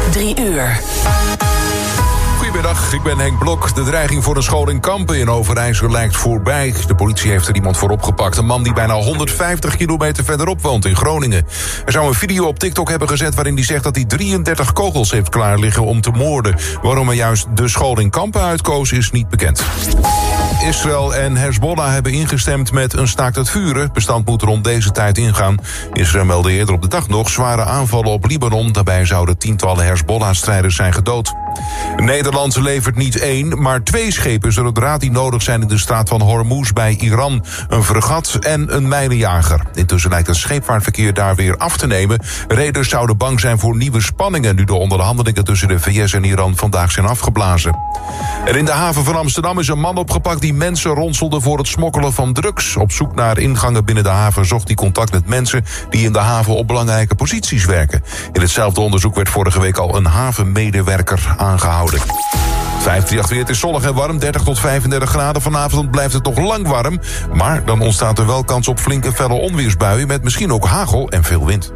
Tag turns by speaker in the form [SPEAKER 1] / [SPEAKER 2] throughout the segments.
[SPEAKER 1] 3 uur.
[SPEAKER 2] Goedemiddag, ik ben Henk Blok. De dreiging voor een school in Kampen in Overijssel lijkt voorbij. De politie heeft er iemand voor opgepakt. Een man die bijna 150 kilometer verderop woont in Groningen. Er zou een video op TikTok hebben gezet waarin hij zegt dat hij 33 kogels heeft klaar liggen om te moorden. Waarom hij juist de school in Kampen uitkoos is niet bekend. Israël en Hezbollah hebben ingestemd met een staakt het vuren. Het bestand moet rond deze tijd ingaan. Israël meldde eerder op de dag nog zware aanvallen op Libanon. Daarbij zouden tientallen Hezbollah-strijders zijn gedood. Nederland levert niet 1, maar 2 schepen zodra die nodig zijn in de straat van Hormuz bij Iran. Een fregat en een mijnenjager. Intussen lijkt het scheepvaartverkeer daar weer af te nemen. Reders zouden bang zijn voor nieuwe spanningen nu de onderhandelingen tussen de VS en Iran vandaag zijn afgeblazen. En in de haven van Amsterdam is een man opgepakt die mensen ronselde voor het smokkelen van drugs. Op zoek naar ingangen binnen de haven zocht hij contact met mensen die in de haven op belangrijke posities werken. In hetzelfde onderzoek werd vorige week al een havenmedewerker aangehouden. 538 weer, het is zonnig en warm, 30 tot 35 graden. Vanavond blijft het nog lang warm, maar dan ontstaat er wel kans op flinke felle onweersbuien met misschien ook hagel en veel wind.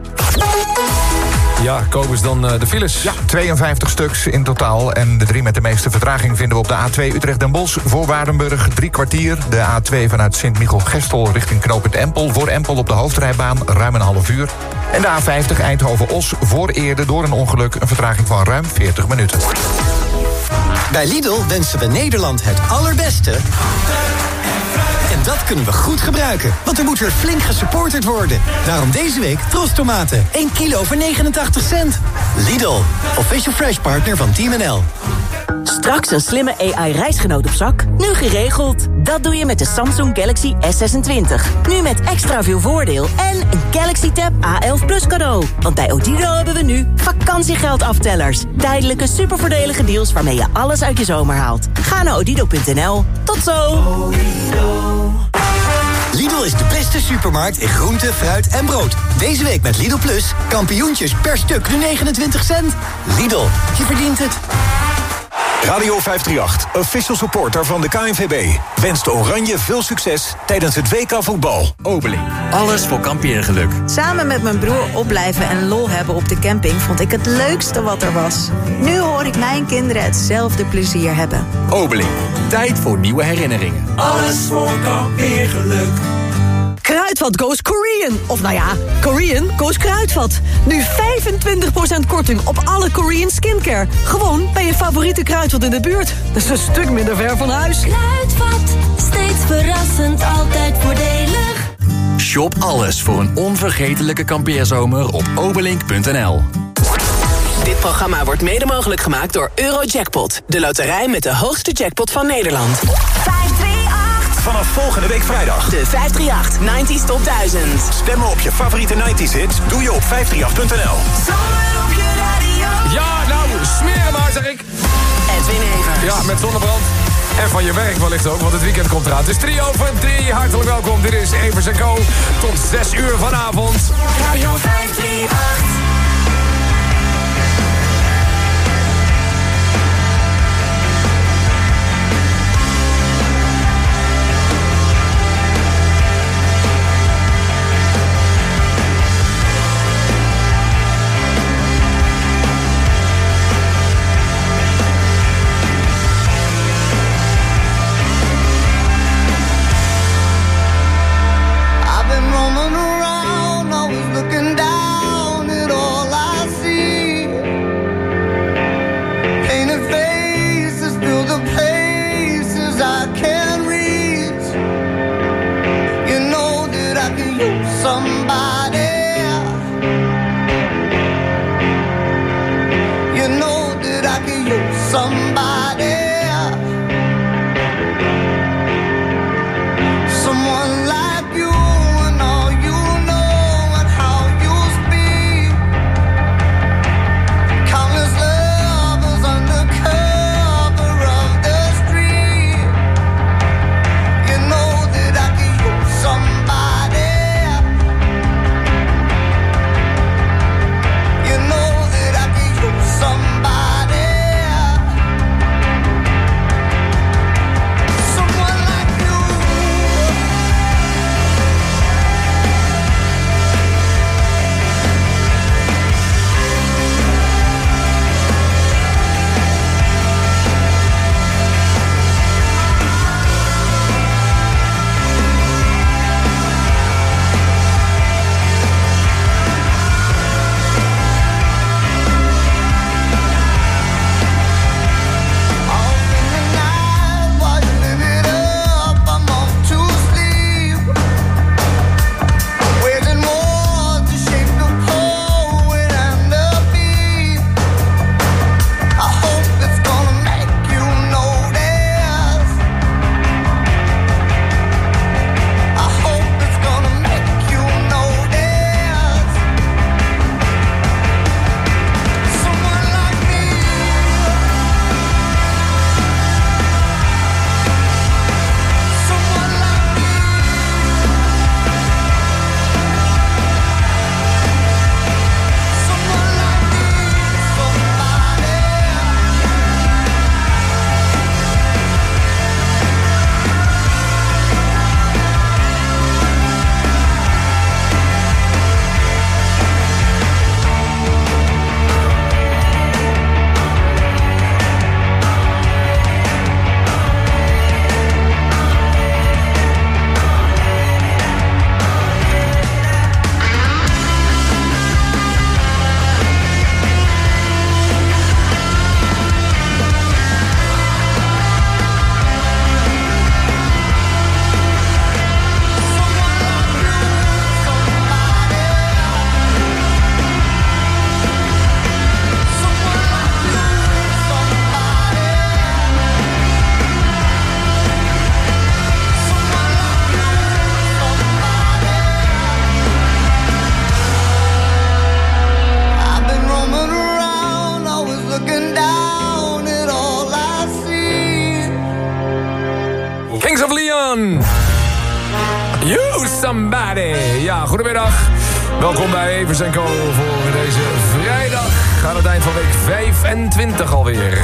[SPEAKER 3] Ja, Kobus, dan de files.
[SPEAKER 4] Ja, 52 stuks in totaal. En de 3 met de meeste vertraging vinden we op de A2 Utrecht-Den Bosch voor Waardenburg 3 kwartier. De A2 vanuit Sint-Michel-Gestel richting knooppunt Empel. Voor Empel op de hoofdrijbaan ruim een half uur. En de A50 Eindhoven-Os voor Eerde door een ongeluk een vertraging van ruim 40 minuten.
[SPEAKER 5] Bij Lidl wensen we Nederland het allerbeste. En dat kunnen we goed gebruiken, want er moet weer flink gesupporterd worden. Daarom deze week Trostomaten, 1 kilo voor 89 cent. Lidl, official fresh partner van Team NL.
[SPEAKER 1] Straks een slimme AI-reisgenoot op zak? Nu geregeld. Dat doe je met de Samsung Galaxy S26. Nu met extra veel voordeel en een Galaxy Tab A11 Plus cadeau. Want bij Odido hebben we nu vakantiegeldaftellers. Tijdelijke supervoordelige deals waarmee je alles uit je zomer haalt. Ga naar odido.nl. Tot zo!
[SPEAKER 5] Lidl is de beste supermarkt in groente, fruit en brood. Deze week met Lidl Plus, kampioentjes per stuk nu 29 cent. Lidl, je verdient het.
[SPEAKER 6] Radio 538, official supporter van de KNVB. Wenst de Oranje veel succes tijdens het WK voetbal.
[SPEAKER 7] Obeling, alles voor kampeergeluk.
[SPEAKER 8] Samen met mijn broer opblijven en lol hebben op de camping vond ik het leukste wat er was. Nu hoor ik mijn kinderen hetzelfde plezier hebben.
[SPEAKER 7] Obeling, tijd voor nieuwe herinneringen.
[SPEAKER 9] Alles voor kampeergeluk.
[SPEAKER 10] Kruidvat goes Korean. Of nou ja, Korean goes Kruidvat. Nu 25% korting op alle Korean skincare. Gewoon bij je favoriete Kruidvat in de buurt. Dat is een stuk minder ver van huis.
[SPEAKER 11] Kruidvat, steeds verrassend, altijd voordelig.
[SPEAKER 7] Shop alles voor een onvergetelijke kampeerzomer op obelink.nl.
[SPEAKER 1] Dit programma wordt mede mogelijk gemaakt door Eurojackpot. De loterij met de hoogste jackpot van Nederland.
[SPEAKER 11] 538.
[SPEAKER 6] Vanaf volgende week vrijdag.
[SPEAKER 1] De 538 90s Top 1000.
[SPEAKER 6] Stemmen op je favoriete 90s hits doe je op 538.nl.
[SPEAKER 9] Zomer op je radio.
[SPEAKER 3] Ja, nou, smeren maar, zeg ik.
[SPEAKER 1] Edwin Evers.
[SPEAKER 3] Ja, met zonnebrand. En van je werk wellicht ook, want het weekend komt eraan. Het is 3 over 3. Hartelijk welkom. Dit is Evers & Co. Tot 6 uur vanavond.
[SPEAKER 9] Radio 538.
[SPEAKER 3] One. You Somebody. Ja, goedemiddag. Welkom bij Evers & Co voor deze vrijdag. Aan het eind van week 25 alweer.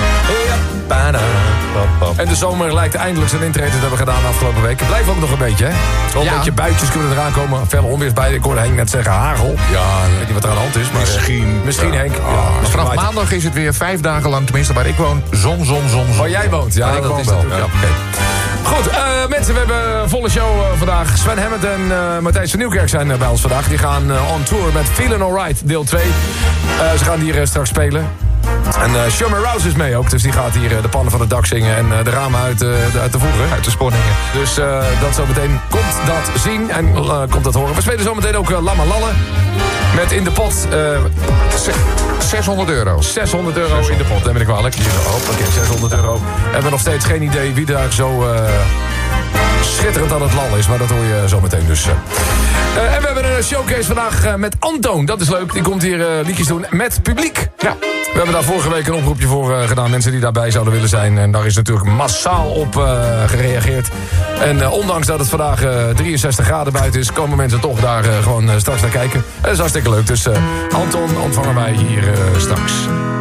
[SPEAKER 3] En de zomer lijkt eindelijk zijn intrede te hebben gedaan de afgelopen week. Het blijft ook nog een beetje, hè? Wel een beetje buitjes kunnen eraan komen. Felle onweers bij. Ik hoorde Henk net zeggen hagel. Ja, ik weet niet wat er aan de hand is. Maar misschien Henk. Ja,
[SPEAKER 4] vanaf maandag is het weer 5 dagen lang, tenminste waar ik woon, zon.
[SPEAKER 3] Waar jij woont? Ja, dat is wel. Ja. Okay. Goed, mensen, we hebben een volle show vandaag. Sven Hammond en Matthijs van Nieuwkerk zijn bij ons vandaag. Die gaan on tour met Feelin' Alright, deel 2. Ze gaan hier straks spelen. En Summer Rouse is mee ook, dus die gaat hier de pannen van het dak zingen en de ramen uit te voeren. Uit de sponningen. Dus dat zo meteen komt dat zien en komt dat horen. We spelen zo meteen ook Lamma Lalle. Met in de pot €600. €600 in de pot, neem ik kwalijk. Oké, €600. We hebben nog steeds geen idee wie daar zo schitterend aan het lallen is, maar dat hoor je zo meteen dus. En we hebben een showcase vandaag met Antoon. Dat is leuk, die komt hier liedjes doen met publiek. Ja. We hebben daar vorige week een oproepje voor gedaan. Mensen die daarbij zouden willen zijn. En daar is natuurlijk massaal op gereageerd. En ondanks dat het vandaag 63 graden buiten is, komen mensen toch daar gewoon straks naar kijken. Dat is hartstikke leuk. Dus Anton ontvangen wij hier straks.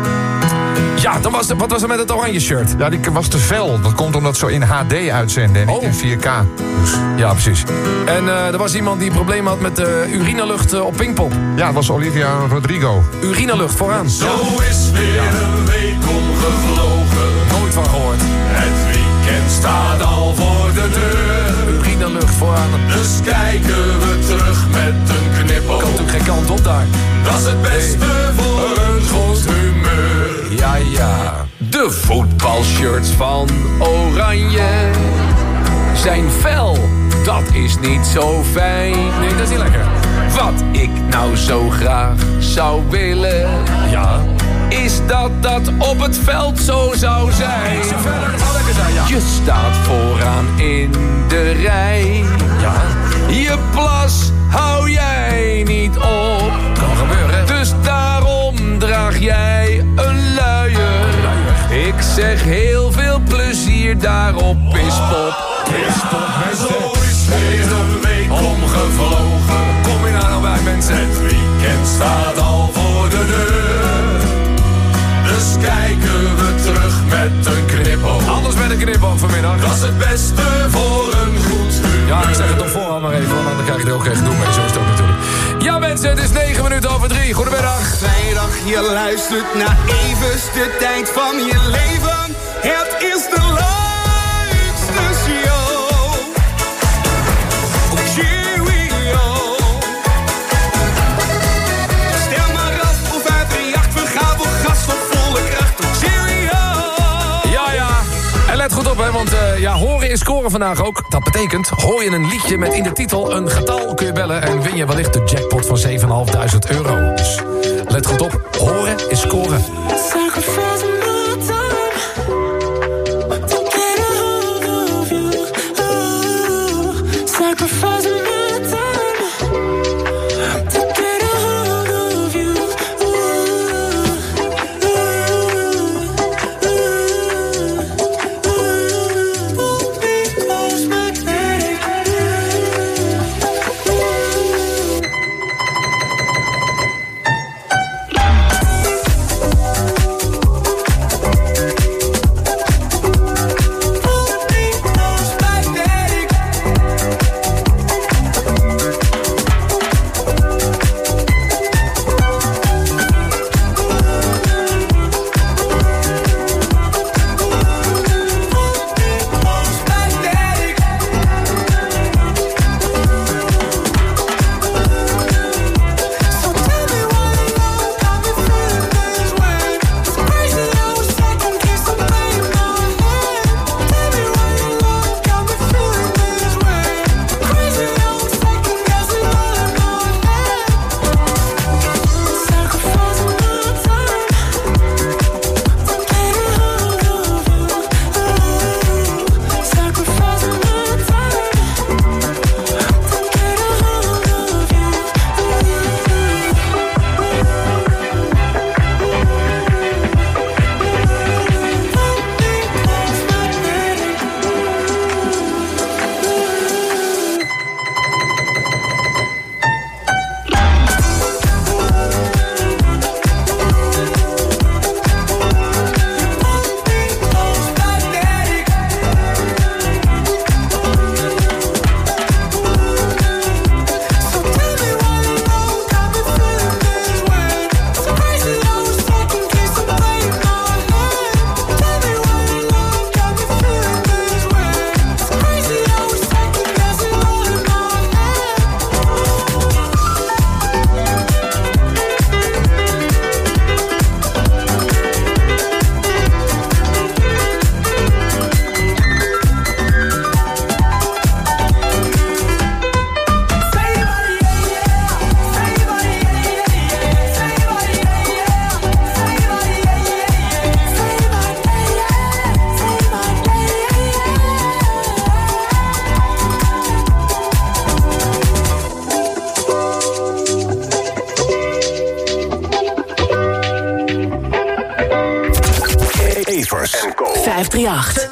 [SPEAKER 3] Ja, wat was er met het oranje shirt?
[SPEAKER 4] Ja, die was te fel. Dat komt omdat ze in HD uitzenden en niet in 4K. Dus.
[SPEAKER 3] Ja, precies. En er was iemand die problemen had met urinelucht op Pinkpop.
[SPEAKER 4] Ja, dat was Olivia Rodrigo.
[SPEAKER 3] Urinelucht vooraan.
[SPEAKER 9] Zo is weer een week omgevlogen.
[SPEAKER 3] Nooit van gehoord.
[SPEAKER 9] Het weekend staat al voor de deur.
[SPEAKER 3] Urinelucht vooraan.
[SPEAKER 9] Dus kijken we terug met een knipoog.
[SPEAKER 3] Kan natuurlijk geen kant op daar.
[SPEAKER 9] Dat is het beste voor een goed humeur.
[SPEAKER 3] Ja.
[SPEAKER 12] De voetbalshirts van Oranje zijn fel. Dat is niet zo fijn.
[SPEAKER 3] Nee, dat is niet lekker.
[SPEAKER 12] Wat ik nou zo graag zou willen,
[SPEAKER 3] ja,
[SPEAKER 12] is dat op het veld zo zou zijn.
[SPEAKER 3] Iets verder, het zou lekker zijn, ja.
[SPEAKER 12] Je staat vooraan in de rij.
[SPEAKER 3] Ja.
[SPEAKER 12] Je plas hou jij niet op.
[SPEAKER 3] Kan gebeuren.
[SPEAKER 12] Dus daarom draag jij een luier. Ik zeg heel veel plezier daarop, Pispop.
[SPEAKER 3] Pispop, mensen.
[SPEAKER 9] Zo is weer een week omgevlogen.
[SPEAKER 3] Kom je nou bij, mensen?
[SPEAKER 9] Het weekend staat al voor de deur. Dus kijken we terug met een knipoog.
[SPEAKER 3] Alles met een knipoog vanmiddag.
[SPEAKER 9] Dat is het beste voor een goed humeur.
[SPEAKER 3] Ja, ik zeg het toch vooral maar even, want dan krijg je er ook geen gedoe mee. Zo is het ook natuurlijk. Ja, mensen, het is 9:09. Goedemiddag.
[SPEAKER 13] Vrijdag, je luistert naar Evers, de tijd van je leven. Het is de leukste show. Cheerio. Stel maar af of uit de jacht, we gaan voor gas op volle kracht. Cheerio.
[SPEAKER 3] Ja. En let goed op, hè, want horen is scoren vandaag ook. Dat betekent, hoor je een liedje met in de titel een getal, kun je bellen en win je wellicht de jackpot van €7.500. Dus let goed op, horen is scoren.
[SPEAKER 6] Evers & Co.
[SPEAKER 1] 538.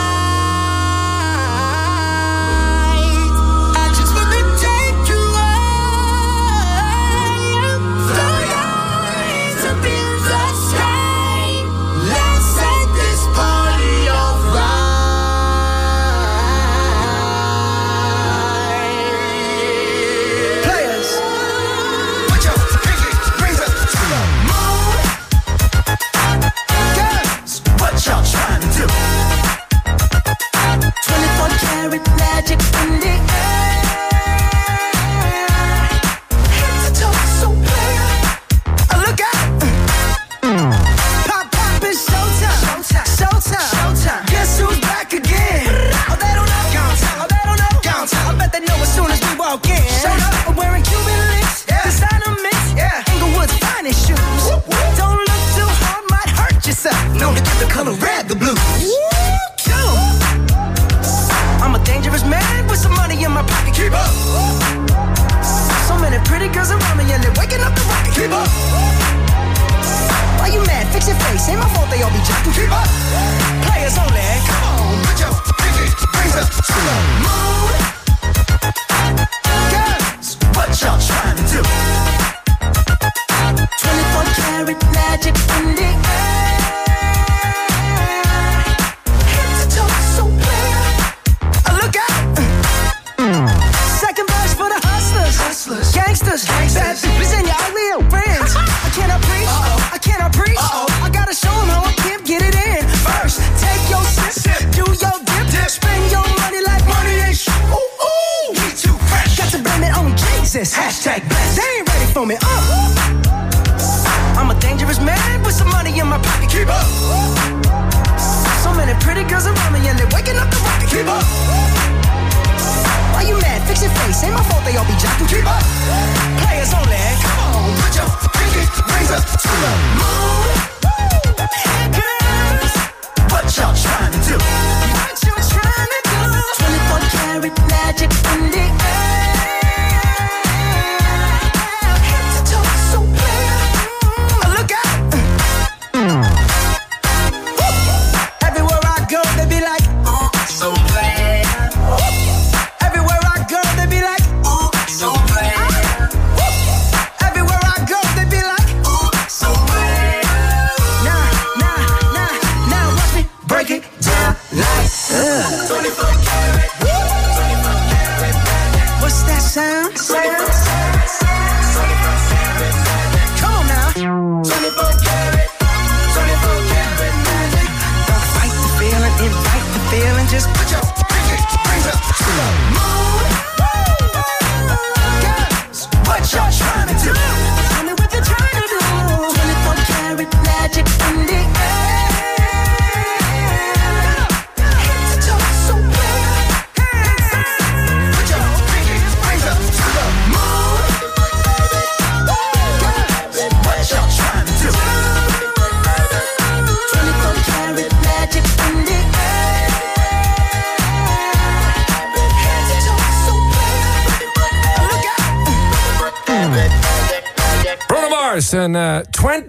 [SPEAKER 3] En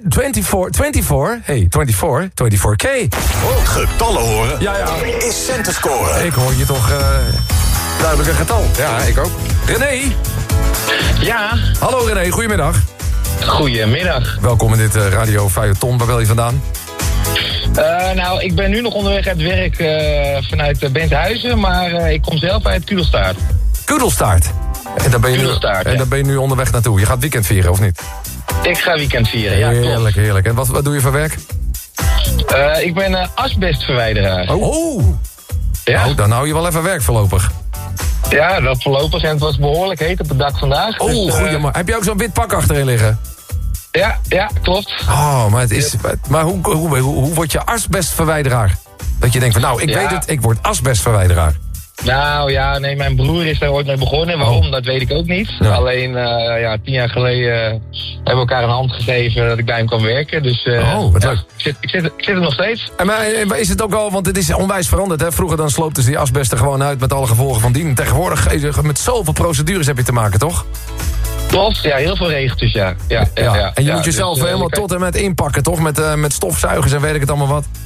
[SPEAKER 3] 24K.
[SPEAKER 6] Getallen horen
[SPEAKER 3] ja.
[SPEAKER 6] Is centen scoren.
[SPEAKER 3] Ik hoor je toch duidelijk een getal.
[SPEAKER 4] Ja, ik ook.
[SPEAKER 3] René?
[SPEAKER 14] Ja?
[SPEAKER 3] Hallo René, goedemiddag.
[SPEAKER 14] Goedemiddag.
[SPEAKER 3] Welkom in dit Radio Feuilleton. Waar bel je vandaan?
[SPEAKER 14] Nou, ik ben nu nog onderweg uit werk vanuit Benthuizen, maar ik kom zelf uit Kudelstaart.
[SPEAKER 3] Kudelstaart? En daar ben je nu onderweg naartoe. Je gaat weekend vieren, of niet?
[SPEAKER 14] Ik ga weekend vieren, ja.
[SPEAKER 3] Heerlijk, heerlijk. En wat doe je voor werk?
[SPEAKER 14] Ik ben asbestverwijderaar.
[SPEAKER 3] Oh.
[SPEAKER 14] Ja?
[SPEAKER 3] Nou, dan hou je wel even werk voorlopig.
[SPEAKER 14] Ja, dat voorlopig. En het was behoorlijk heet op het dak vandaag.
[SPEAKER 3] Oh, dus, goeie man. Heb je ook zo'n wit pak achterin liggen?
[SPEAKER 14] Ja, klopt.
[SPEAKER 3] Oh, maar het is... Maar hoe word je asbestverwijderaar? Dat je denkt van, nou, ik weet het, ik word asbestverwijderaar.
[SPEAKER 14] Nou ja, nee, mijn broer is daar ooit mee begonnen. Waarom, dat weet ik ook niet. Ja. Alleen, 10 jaar geleden hebben we elkaar een hand gegeven dat ik bij hem kan werken. Dus
[SPEAKER 3] wat leuk.
[SPEAKER 14] Ik zit er nog steeds.
[SPEAKER 3] Maar is het ook al, want het is onwijs veranderd, hè? Vroeger dan sloopten ze die asbesten gewoon uit met alle gevolgen van dien. Tegenwoordig met zoveel procedures heb je te maken, toch?
[SPEAKER 14] Klopt, ja, heel veel regeltjes, ja.
[SPEAKER 3] En je moet jezelf helemaal tot en met inpakken, toch? Met stofzuigers en weet ik het allemaal wat.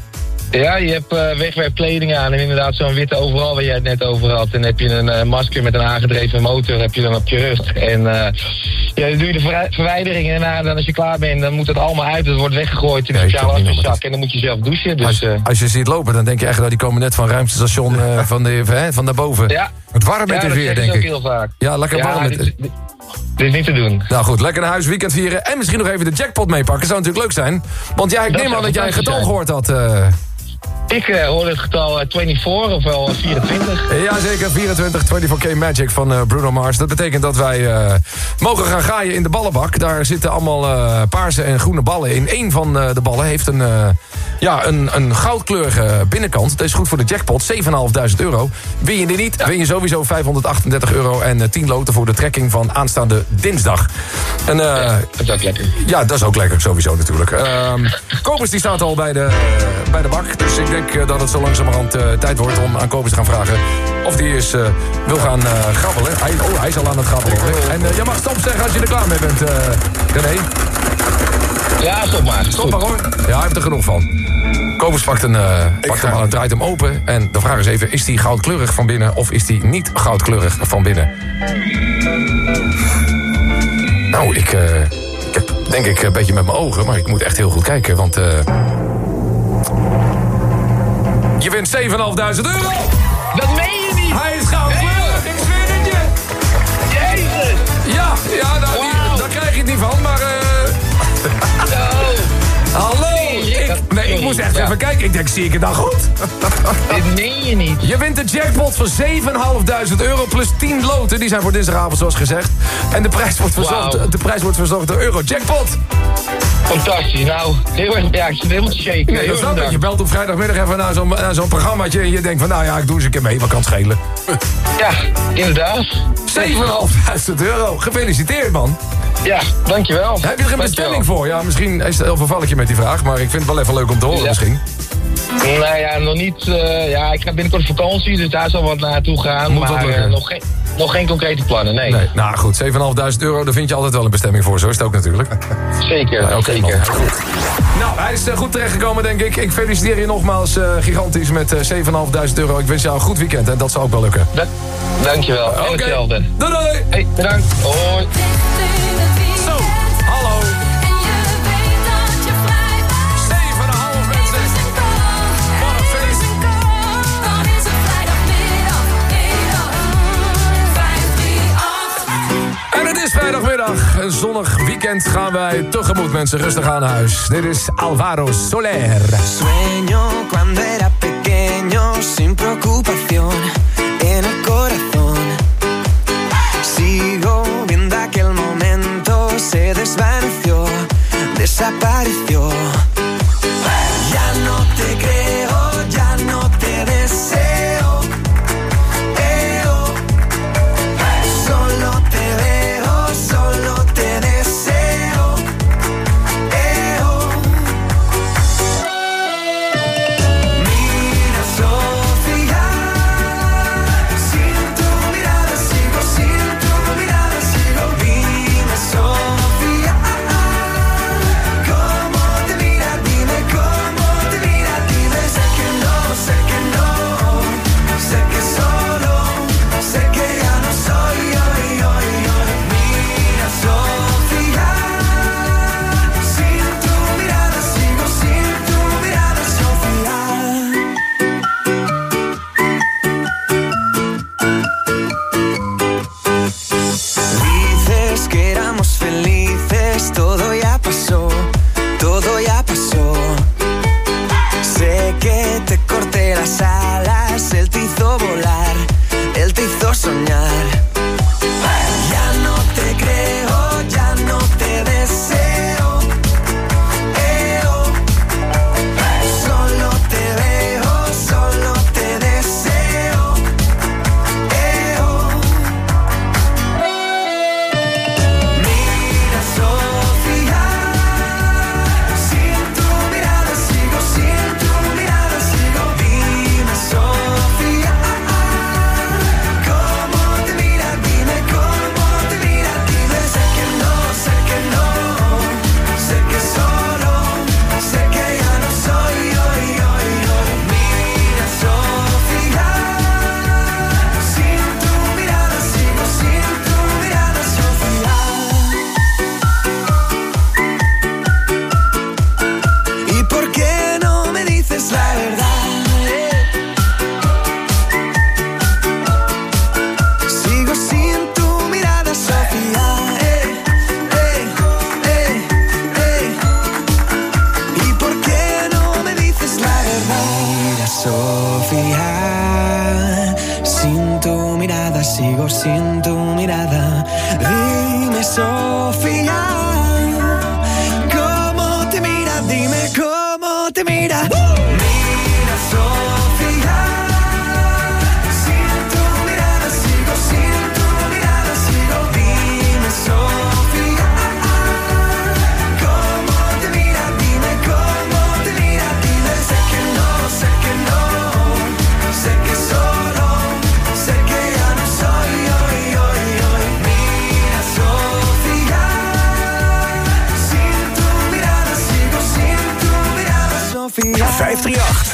[SPEAKER 14] Ja, je hebt wegwerpkleding aan en inderdaad zo'n witte overal waar jij het net over had. En heb je een masker met een aangedreven motor, heb je dan op je rug. En ja, dan doe je de verwijdering en daarna, dan als je klaar bent, dan moet het allemaal uit. Het wordt weggegooid in een speciale afwaszak en dan moet je zelf douchen. Dus,
[SPEAKER 3] als je ziet lopen, dan denk je echt dat die komen net van ruimtestation van daarboven.
[SPEAKER 14] Ja.
[SPEAKER 3] Het warm met het weer, denk ik.
[SPEAKER 14] Heel vaak.
[SPEAKER 3] Ja, lekker warm met het.
[SPEAKER 14] Dit is niet te doen.
[SPEAKER 3] Nou goed, lekker naar huis, weekend vieren. En misschien nog even de jackpot meepakken. Zou natuurlijk leuk zijn. Want ik neem aan dat jij een getal gehoord had.
[SPEAKER 14] Ik hoorde het getal 24 of wel 24.
[SPEAKER 3] Jazeker, 24, 24K Magic van Bruno Mars. Dat betekent dat wij mogen gaan gaaien in de ballenbak. Daar zitten allemaal paarse en groene ballen in. Eén van de ballen heeft een goudkleurige binnenkant. Dat is goed voor de jackpot, €7.500. Win je die niet, win je sowieso €538 en 10 loten voor de trekking van aanstaande dinsdag. En,
[SPEAKER 14] dat is ook lekker.
[SPEAKER 3] Ja, dat is ook lekker, sowieso natuurlijk. Kobus die staat al bij de bak, dus ik denk dat het zo langzamerhand tijd wordt om aan Kobus te gaan vragen of hij eens wil gaan grabbelen. Hij is al aan het grabbelen. En je mag stop zeggen als je er klaar mee bent, René.
[SPEAKER 14] Ja, stop maar.
[SPEAKER 3] Stop maar hoor. Ja, hij heeft er genoeg van. Kobus pakt hem aan en draait hem open. En de vraag is even, is die goudkleurig van binnen of is die niet goudkleurig van binnen? Nou, ik heb denk ik een beetje met mijn ogen, maar ik moet echt heel goed kijken, want je wint €7.500.
[SPEAKER 14] Dat meen je niet!
[SPEAKER 3] Hij is goudkleurig, ik zweer het je!
[SPEAKER 14] Jezus!
[SPEAKER 3] Ja, daar krijg je het niet van, maar hallo! Ik moest echt even kijken. Ik denk, zie ik het dan goed?
[SPEAKER 14] Dit meen je niet.
[SPEAKER 3] Je wint de jackpot van €7.500 plus 10 loten. Die zijn voor dinsdagavond, zoals gezegd. En de prijs wordt verzorgd door Eurojackpot.
[SPEAKER 14] Fantastisch. Nou, heel erg, ja, ik zit helemaal te shaken.
[SPEAKER 3] Nee, dat ook, je belt op vrijdagmiddag even naar zo'n programmaatje en je denkt van, nou ja, ik doe eens een keer mee, wat kan het schelen?
[SPEAKER 14] Ja, inderdaad.
[SPEAKER 3] €7.500. Gefeliciteerd, man.
[SPEAKER 14] Ja, dankjewel.
[SPEAKER 3] Heb je er een bestemming voor? Ja, misschien is het heel vervallig met die vraag, maar ik vind het wel even leuk om te horen misschien.
[SPEAKER 14] Nou ja, nog niet. Ik ga binnenkort op vakantie, dus daar zal wat naartoe gaan.
[SPEAKER 3] Moet
[SPEAKER 14] maar nog geen concrete plannen, nee.
[SPEAKER 3] Nou goed, €7.500, daar vind je altijd wel een bestemming voor. Zo is het ook natuurlijk.
[SPEAKER 14] Zeker, zeker.
[SPEAKER 3] Goed. Nou, hij is goed terechtgekomen, denk ik. Ik feliciteer je nogmaals gigantisch met €7.500. Ik wens jou een goed weekend en dat zal ook wel lukken.
[SPEAKER 14] Dankjewel. En hetzelfde.
[SPEAKER 3] Doei doei.
[SPEAKER 14] Hey, bedankt. Hoi.
[SPEAKER 3] Zo, hallo. Vrijdagmiddag, een zonnig weekend gaan wij tegemoet, mensen. Rustig aan naar huis. Dit is Alvaro Soler.
[SPEAKER 15] Sueño cuando era pequeño, sin preocupación, en el corazón. Sigo viendo aquel momento, se desvaneció, desapareció. Ya no te creo, ya no te deseo. Sofía. Sin tu mirada, sigo sin tu mirada. Dime, Sofía, ¿cómo te mira? Dime cómo te mira. Mira, Sofía. Sin tu mirada, sigo sin tu mirada, sigo. Dime, Sofía, ¿cómo te mira? Dime cómo te mira. Dime, sé que no, sé que no. Sé que solo, sé que ya no soy hoy. Mira, Sofía, sin tu mirada, sigo sin tu mirada, Sofía.
[SPEAKER 6] 538.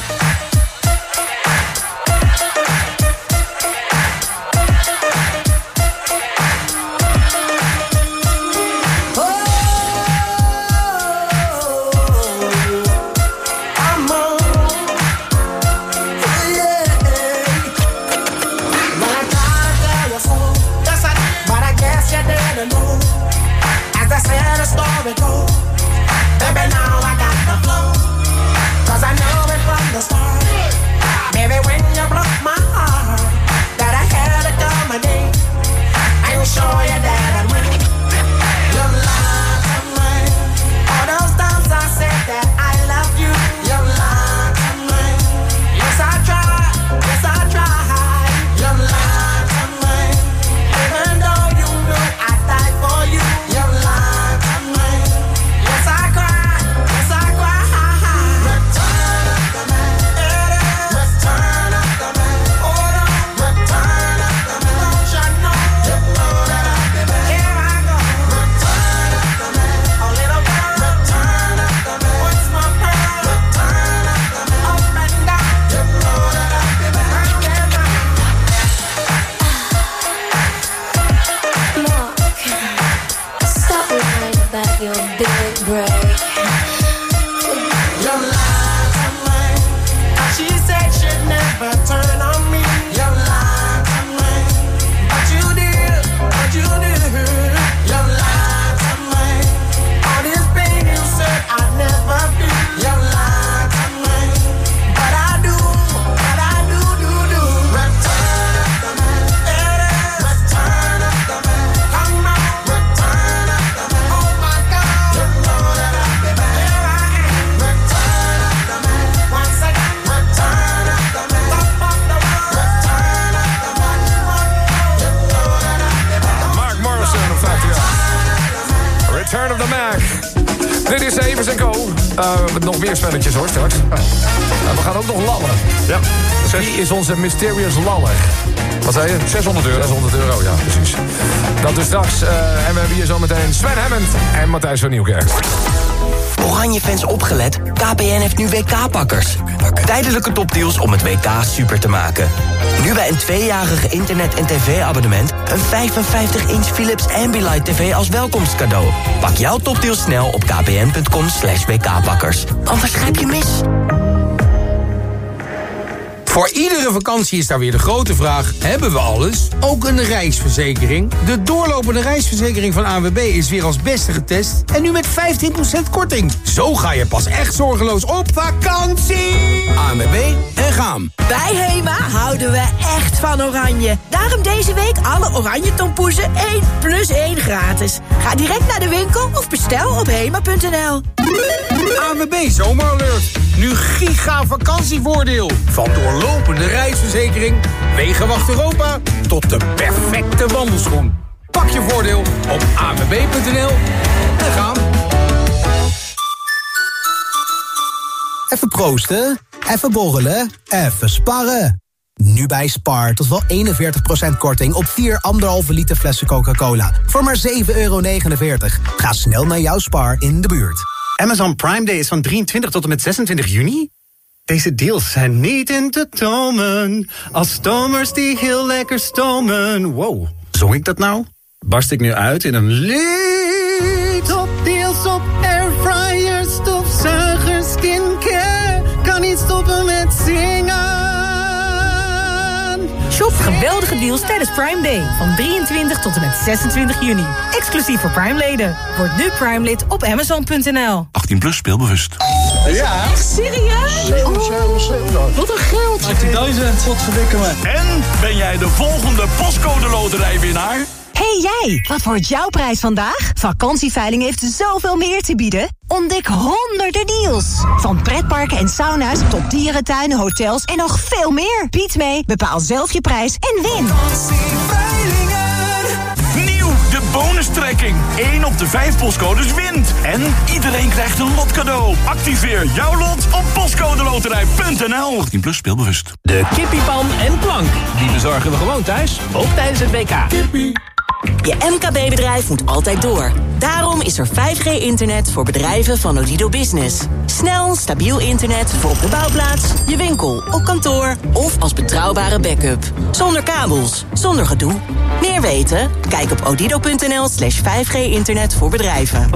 [SPEAKER 3] Return of the Mac. Dit is Evers & Co. Nog meer spelletjes hoor straks. We gaan ook nog lallen. Ja. Wie is onze mysterious laller? Wat zei je? 600 euro. 600 euro, ja, precies. Dat dus straks. En we hebben hier zometeen Sven Hammond en Matthijs van Nieuwkerk.
[SPEAKER 16] Oranje-fans opgelet, KPN heeft nu WK-pakkers. Tijdelijke topdeals om het WK super te maken. Nu bij een 2-jarige internet- en tv-abonnement... een 55-inch Philips Ambilight TV als welkomstcadeau. Pak jouw topdeals snel op kpn.com/WK-pakkers. Anders grijp je mis.
[SPEAKER 17] Voor iedere vakantie is daar weer de grote vraag: hebben we alles? Ook een reisverzekering? De doorlopende reisverzekering van ANWB is weer als beste getest en nu met 15% korting. Zo ga je pas echt zorgeloos op vakantie. ANWB en gaan.
[SPEAKER 10] Bij Hema houden we echt van oranje. Daarom deze week alle oranje tompoezen 1+1 gratis. Ga direct naar de winkel of bestel op hema.nl.
[SPEAKER 17] ANWB Zomeralert. Nu giga vakantievoordeel. Van doorlopende reisverzekering, Wegenwacht Europa tot de perfecte wandelschoen. Pak je voordeel op anwb.nl en gaan.
[SPEAKER 18] Even proosten, even borrelen, even sparren. Nu bij Spar tot wel 41% korting op 4 1,5 liter flessen Coca-Cola. Voor maar €7,49. Ga snel naar jouw Spar in de buurt.
[SPEAKER 19] Amazon Prime Day is van 23 tot en met 26 juni. Deze deals zijn niet in te tomen. Als stomers die heel lekker stomen. Wow, zong ik dat nou? Barst ik nu uit in een lied? Top deals op airfryers, stofzuigers, skincare. Kan niet stoppen met zingen.
[SPEAKER 20] Shop geweldige deals tijdens Prime Day. Van 23 tot en met 26 juni. Exclusief voor Prime-leden. Word nu Prime-lid op Amazon.nl.
[SPEAKER 21] 18+ speelbewust.
[SPEAKER 10] Ja? Echt serieus? Wat een geld.
[SPEAKER 21] 18.000, wat verdikken me.
[SPEAKER 22] En ben jij de volgende postcode loterijwinnaar?
[SPEAKER 23] Hey jij, wat wordt jouw prijs vandaag? Vakantieveiling heeft zoveel meer te bieden. Ontdek honderden deals. Van pretparken en sauna's tot dierentuinen, hotels en nog veel meer. Bied mee, bepaal zelf je prijs en win.
[SPEAKER 22] Nieuw, de bonustrekking. 1 op de 5 postcodes wint. En iedereen krijgt een lotcadeau. Activeer jouw lot op postcodeloterij.nl.
[SPEAKER 24] 18 plus, speelbewust.
[SPEAKER 25] De kippiepan en plank, die bezorgen we gewoon thuis. Ook tijdens het WK.
[SPEAKER 1] Je MKB-bedrijf moet altijd door. Daarom is er 5G-internet voor bedrijven van Odido Business. Snel, stabiel internet voor op de bouwplaats, je winkel, op kantoor of als betrouwbare backup. Zonder kabels, zonder gedoe. Meer weten? Kijk op odido.nl/5G-internet voor bedrijven.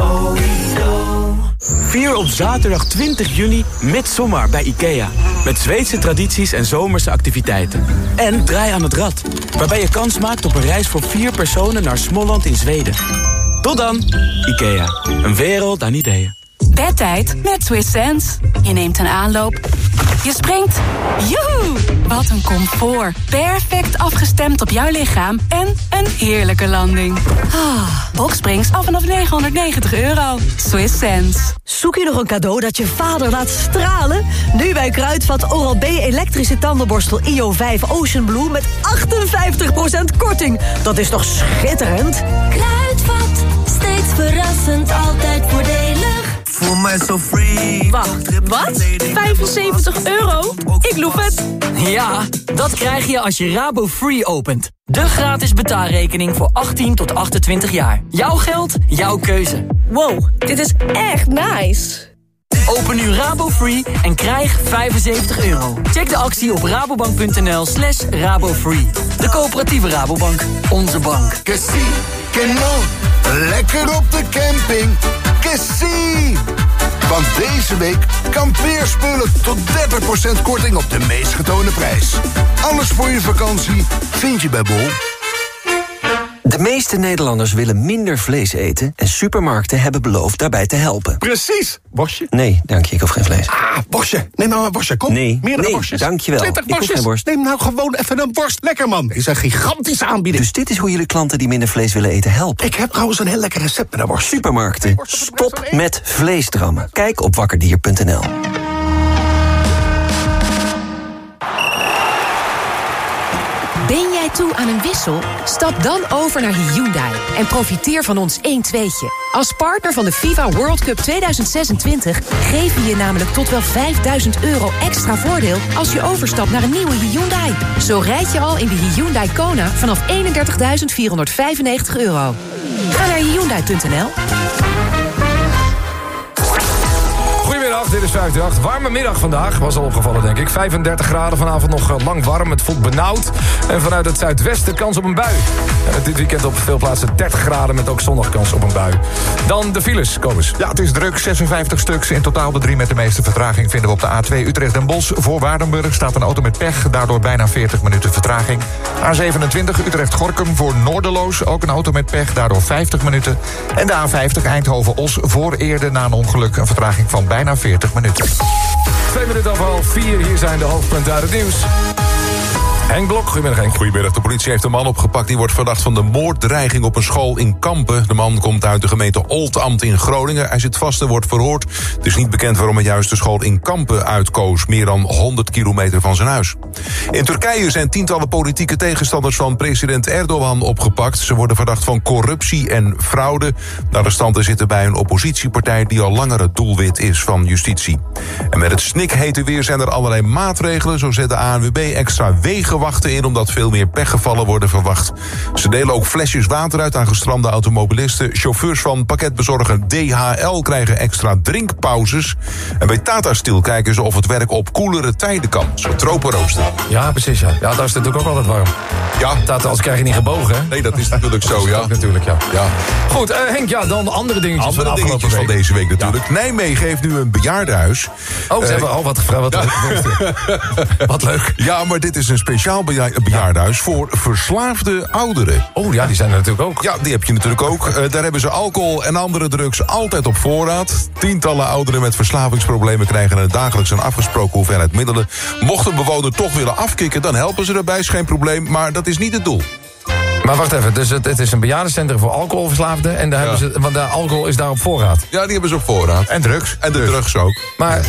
[SPEAKER 26] Vier op zaterdag 20 juni Midsommar bij IKEA. Met Zweedse tradities en zomerse activiteiten. En Draai aan het Rad, waarbij je kans maakt op een reis voor 4 personen naar Småland in Zweden. Tot dan, IKEA. Een wereld aan ideeën.
[SPEAKER 27] Bedtijd met Swiss Sense. Je neemt een aanloop. Je springt. Joehoe! Wat een comfort. Perfect afgestemd op jouw lichaam. En een heerlijke landing. Boxsprings af vanaf €990. Swiss Sense.
[SPEAKER 10] Zoek je nog een cadeau dat je vader laat stralen? Nu bij Kruidvat Oral-B elektrische tandenborstel IO5 Ocean Blue met 58% korting. Dat is toch schitterend?
[SPEAKER 11] Kruidvat, steeds verrassend, altijd voordelig.
[SPEAKER 15] Voel mij zo free.
[SPEAKER 20] Wacht, wat? €75? Ik loef het.
[SPEAKER 28] Ja, dat krijg je als je Rabo Free opent. De gratis betaalrekening voor 18 tot 28 jaar. Jouw geld, jouw keuze.
[SPEAKER 20] Wow, dit is echt nice.
[SPEAKER 28] Open nu Rabo Free en krijg €75. Check de actie op rabobank.nl/rabofree. De coöperatieve Rabobank. Onze bank.
[SPEAKER 29] Lekker op de camping. Kessie! Want deze week kampeerspullen tot 30% korting op de meest getoonde prijs. Alles voor je vakantie vind je bij Bol.
[SPEAKER 30] De meeste Nederlanders willen minder vlees eten en supermarkten hebben beloofd daarbij te helpen.
[SPEAKER 29] Precies. Worstje?
[SPEAKER 30] Nee, dank je, ik hoef geen vlees.
[SPEAKER 29] Worstje. Neem nou een worstje, kom.
[SPEAKER 30] Nee,
[SPEAKER 29] worstjes.
[SPEAKER 30] dankjewel.
[SPEAKER 29] 20
[SPEAKER 30] ik hoef
[SPEAKER 29] worstjes.
[SPEAKER 30] geen worst.
[SPEAKER 29] Neem nou gewoon even een worst. Lekker man. Is een gigantische aanbieding.
[SPEAKER 30] Dus dit is hoe jullie klanten die minder vlees willen eten helpen.
[SPEAKER 29] Ik heb trouwens een heel lekker recept met een worst.
[SPEAKER 30] Supermarkten, stop met vleesdrammen. Kijk op wakkerdier.nl.
[SPEAKER 31] Ben jij toe aan een wissel? Stap dan over naar Hyundai en profiteer van ons 1-2'tje. Als partner van de FIFA World Cup 2026 geven we je namelijk tot wel €5.000 extra voordeel als je overstapt naar een nieuwe Hyundai. Zo rijd je al in de Hyundai Kona vanaf €31.495. Ga naar Hyundai.nl.
[SPEAKER 3] Goedemiddag, dit is 538. Warme middag vandaag, was al opgevallen denk ik. 35 graden, vanavond nog lang warm, het voelt benauwd. En vanuit het zuidwesten kans op een bui. Dit weekend op veel plaatsen 30 graden met ook zondag kans op een bui. Dan de files, Kobus.
[SPEAKER 4] Ja, het is druk, 56 stuks. In totaal de 3 met de meeste vertraging vinden we op de A2 Utrecht Den Bosch. Voor Waardenburg staat een auto met pech, daardoor bijna 40 minuten vertraging. A27 Utrecht-Gorkum voor Noorderloos, ook een auto met pech, daardoor 50 minuten. En de A50 Eindhoven-Os voor Eerde na een ongeluk, een vertraging van bijna 40 minuten.
[SPEAKER 3] 2 minuten over 3:30, hier zijn de hoofdpunten uit het nieuws. Henk Blok, goedemiddag Henk.
[SPEAKER 2] Goedemiddag, de politie heeft een man opgepakt. Die wordt verdacht van de moorddreiging op een school in Kampen. De man komt uit de gemeente Oldambt in Groningen. Hij zit vast en wordt verhoord. Het is niet bekend waarom hij juist de school in Kampen uitkoos. Meer dan 100 kilometer van zijn huis. In Turkije zijn tientallen politieke tegenstanders van president Erdogan opgepakt. Ze worden verdacht van corruptie en fraude. De arrestanten zitten bij een oppositiepartij die al langer het doelwit is van justitie. En met het snikhete weer zijn er allerlei maatregelen. Zo zet de ANWB extra wegenwachten in, omdat veel meer pechgevallen worden verwacht. Ze delen ook flesjes water uit aan gestrande automobilisten. Chauffeurs van pakketbezorger DHL krijgen extra drinkpauzes. En bij Tata Steel kijken ze of het werk op koelere tijden kan. Zo tropenrooster.
[SPEAKER 3] Ja, precies, ja. Ja, daar is het natuurlijk ook altijd warm.
[SPEAKER 2] Ja.
[SPEAKER 3] Tata, anders krijg je niet gebogen, hè?
[SPEAKER 2] Nee, dat is natuurlijk zo,
[SPEAKER 3] dat is
[SPEAKER 2] ja.
[SPEAKER 3] ook natuurlijk, ja.
[SPEAKER 2] Ja.
[SPEAKER 3] Goed, Henk, ja, dan andere dingetjes
[SPEAKER 2] Andere
[SPEAKER 3] van de
[SPEAKER 2] dingetjes van deze week natuurlijk. Ja. Nijmegen heeft nu een bejaardenhuis.
[SPEAKER 3] Oh, ze hebben al wat gevraagd. Wat leuk.
[SPEAKER 2] Ja, maar dit is een speciaal speciaal bejaardenhuis voor verslaafde ouderen.
[SPEAKER 3] Oh ja, die zijn er natuurlijk ook.
[SPEAKER 2] Ja, die heb je natuurlijk ook. Daar hebben ze alcohol en andere drugs altijd op voorraad. Tientallen ouderen met verslavingsproblemen krijgen dagelijks een afgesproken hoeveelheid middelen. Mocht een bewoner toch willen afkicken, dan helpen ze erbij, is geen probleem. Maar dat is niet het doel.
[SPEAKER 3] Maar wacht even, dus het is een bejaardencentrum voor alcoholverslaafden. En daar hebben ze, want de alcohol is daar op voorraad.
[SPEAKER 2] Ja, die hebben ze op voorraad.
[SPEAKER 4] En drugs.
[SPEAKER 2] En de drugs ook.
[SPEAKER 3] Maar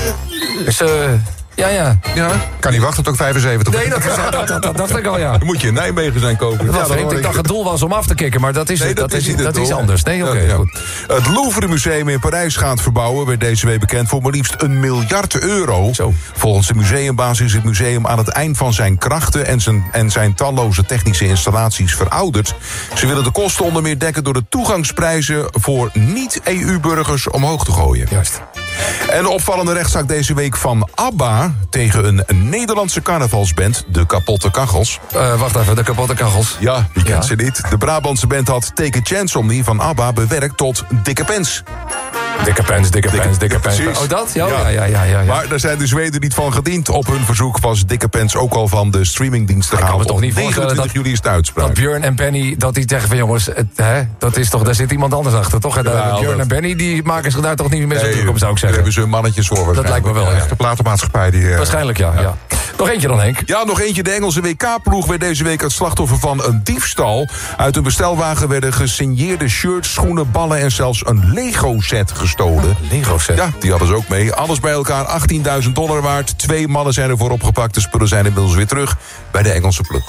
[SPEAKER 3] Ja.
[SPEAKER 4] Kan niet wachten tot 75.
[SPEAKER 3] Nee, dat dacht ik al, ja.
[SPEAKER 2] Dan moet je in Nijmegen zijn kopen.
[SPEAKER 3] Ik dacht het doel was om af te kicken, maar dat is iets anders. Nee, oké, goed.
[SPEAKER 2] Het Louvre Museum in Parijs gaat verbouwen, werd deze week bekend, voor maar liefst €1 miljard. Zo. Volgens de museumbaas is het museum aan het eind van zijn krachten en zijn talloze technische installaties verouderd. Ze willen de kosten onder meer dekken door de toegangsprijzen voor niet-EU-burgers omhoog te gooien.
[SPEAKER 3] Juist.
[SPEAKER 2] En de opvallende rechtszaak deze week van ABBA tegen een Nederlandse carnavalsband, de Kapotte Kachels.
[SPEAKER 3] Wacht even, de Kapotte Kachels?
[SPEAKER 2] Ja, wie kent ze niet? De Brabantse band had Take a Chance on Me van ABBA bewerkt tot Dikke Pens.
[SPEAKER 3] Dikke pens.
[SPEAKER 2] Precies.
[SPEAKER 3] Oh, dat? Ja.
[SPEAKER 2] Maar daar zijn de Zweden niet van gediend. Op hun verzoek was Dikke Pens ook al van de streamingdiensten gehaald.
[SPEAKER 3] Toch niet
[SPEAKER 2] 29 juli is de uitspraak.
[SPEAKER 3] Dat Björn en Benny, dat die zeggen van jongens, dat is toch, daar zit iemand anders achter, toch? Björn en Benny, die maken zich daar toch niet meer zo druk op, zou ik zeggen.
[SPEAKER 2] Daar hebben ze hun mannetjes voor.
[SPEAKER 3] Dat lijkt me wel, ja.
[SPEAKER 4] De platenmaatschappij die...
[SPEAKER 3] Waarschijnlijk, ja. Nog eentje dan, Henk.
[SPEAKER 2] Ja, nog eentje. De Engelse WK-ploeg werd deze week het slachtoffer van een diefstal. Uit een bestelwagen werden gesigneerde shirts, schoenen, ballen en zelfs een Lego-set gestolen.
[SPEAKER 3] Lego-set?
[SPEAKER 2] Ja, die hadden ze ook mee. Alles bij elkaar $18.000 waard. 2 mannen zijn ervoor opgepakt. De spullen zijn inmiddels weer terug bij de Engelse ploeg.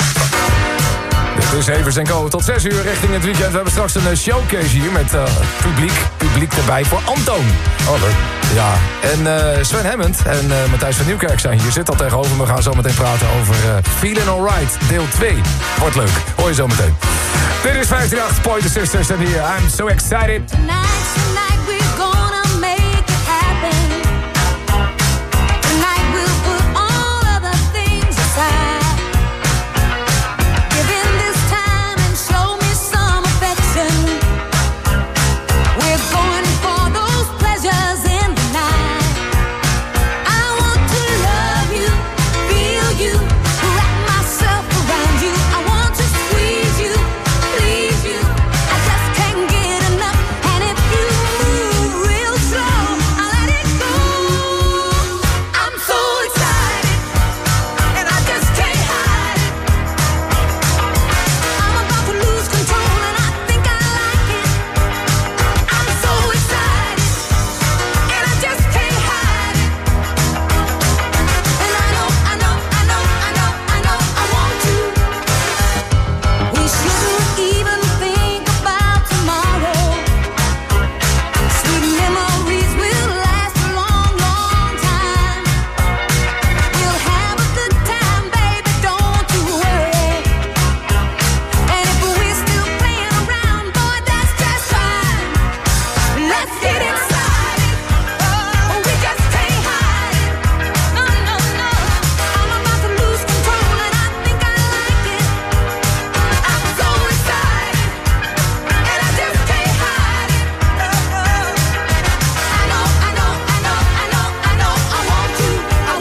[SPEAKER 3] Dus Evers en Co. Tot 6 uur richting het weekend. We hebben straks een showcase hier met publiek erbij voor Antoon.
[SPEAKER 2] Oh, leuk.
[SPEAKER 3] Ja, en Sven Hammond en Matthijs van Nieuwkerk zijn hier. Zit al tegenover me. We gaan zo meteen praten over Feeling Alright, deel 2. Wordt leuk. Hoor je zo meteen. Dit is 538 Pointer Sisters en hier. I'm so excited.
[SPEAKER 11] Tonight we're gonna make it happen. Tonight we'll put all other things aside. Give in this time and show me some affection. We're going for those pleasures in the night. I want to love you, feel you, wrap myself around you. I want to squeeze you, please you. I just can't get enough. And if you move real slow, I'll let it go. I'm so excited, and I just can't hide it. I'm about to lose control, and I think I like it. I'm so excited, and I just can't hide it. And I know, I want to. We shouldn't even think about tomorrow. Sweet memories will last a long, long time. We'll have a good time, baby, don't you worry. And if we're still playing around, boy, that's just fine. Let's get excited. Oh, we just can't hide it. No. I'm about to lose control, and I think I like it. I'm so excited, and I just can't hide it. I know, I want to.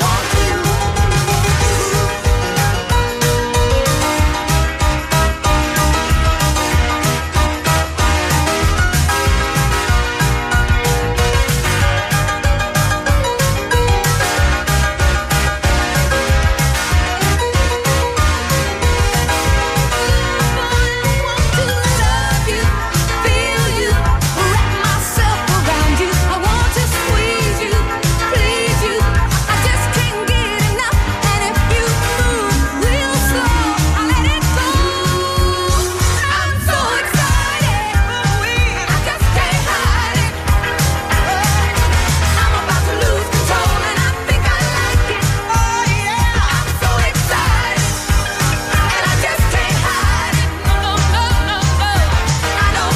[SPEAKER 11] Love you, feel you, wrap myself around you. I want to squeeze you, please you. I just can't get enough. And if you move real slow, I'll let it go. I'm so excited, I just can't hide it. I'm about to lose control, and I think I like it. Oh yeah, I'm so excited, and I just can't hide it. No. I know.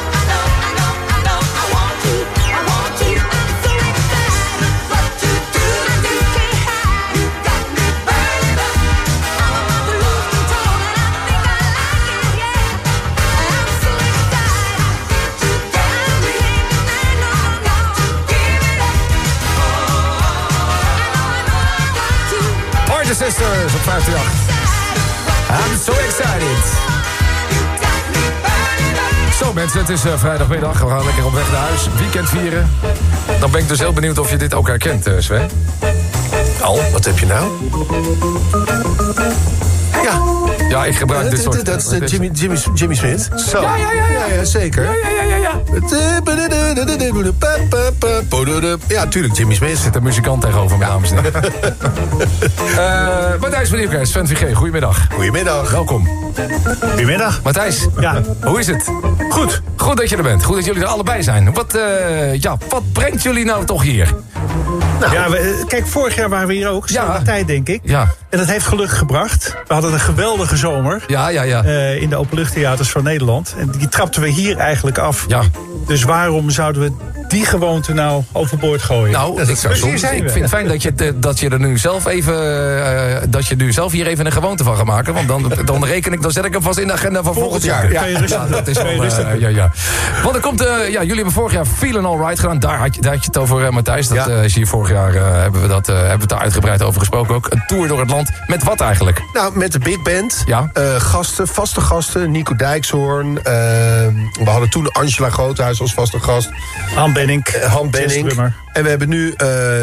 [SPEAKER 11] I want to. I'm so excited, what to do. I just can't hide. You got me burning up. I'm about to lose control, and I think I like it. Yeah, I'm so excited to get me. I know I got to give it up. I know I want to.
[SPEAKER 3] Pointer Sisters op 538. I'm so excited. Zo mensen, het is vrijdagmiddag. We gaan lekker op weg naar huis. Weekend vieren. Dan ben ik dus heel benieuwd of je dit ook herkent, Sven. Al, wat heb je nou?
[SPEAKER 5] Ja.
[SPEAKER 3] Ja, ik gebruik dit soort...
[SPEAKER 5] Dat is Jimmy Smith. Zo.
[SPEAKER 3] Ja,
[SPEAKER 5] zeker.
[SPEAKER 3] Ja.
[SPEAKER 5] Ja, tuurlijk, Jimmy Smith.
[SPEAKER 3] Er zit een muzikant tegenover me, dames en heren. Matthijs van Nieuwkerk, Sven Vigé, goedemiddag.
[SPEAKER 5] Goedemiddag.
[SPEAKER 3] Welkom.
[SPEAKER 6] Goedemiddag.
[SPEAKER 3] Matthijs.
[SPEAKER 6] Ja.
[SPEAKER 3] Hoe is het?
[SPEAKER 6] Goed.
[SPEAKER 3] Goed dat je er bent. Goed dat jullie er allebei zijn. Wat brengt jullie nou toch hier?
[SPEAKER 6] Nou. Ja, kijk, vorig jaar waren we hier ook. Samen tijd, denk ik.
[SPEAKER 3] Ja.
[SPEAKER 6] En dat heeft geluk gebracht. We hadden een geweldige zomer.
[SPEAKER 3] Ja.
[SPEAKER 6] In de openluchttheaters van Nederland. En die trapten we hier eigenlijk af.
[SPEAKER 3] Ja.
[SPEAKER 6] Dus waarom zouden we die gewoonte nou overboord gooien?
[SPEAKER 3] Nou, ik vind het fijn dat je er nu zelf even... dat je nu zelf hier even een gewoonte van gaat maken. Want dan zet ik hem vast in de agenda van volgend jaar.
[SPEAKER 6] Ja,
[SPEAKER 3] dat is wel... Ja. Want er komt... jullie hebben vorig jaar Feelin' Alright gedaan. Daar had je het over, Matthijs. Dat is hier vorig jaar hebben we het daar uitgebreid over gesproken ook. Een tour door het land. Met wat eigenlijk?
[SPEAKER 5] Nou, met de Big Band.
[SPEAKER 3] Ja.
[SPEAKER 5] Vaste gasten. Nico Dijkshoorn. We hadden toen Angela Groothuis als vaste gast.
[SPEAKER 6] Han Benning.
[SPEAKER 5] En we hebben nu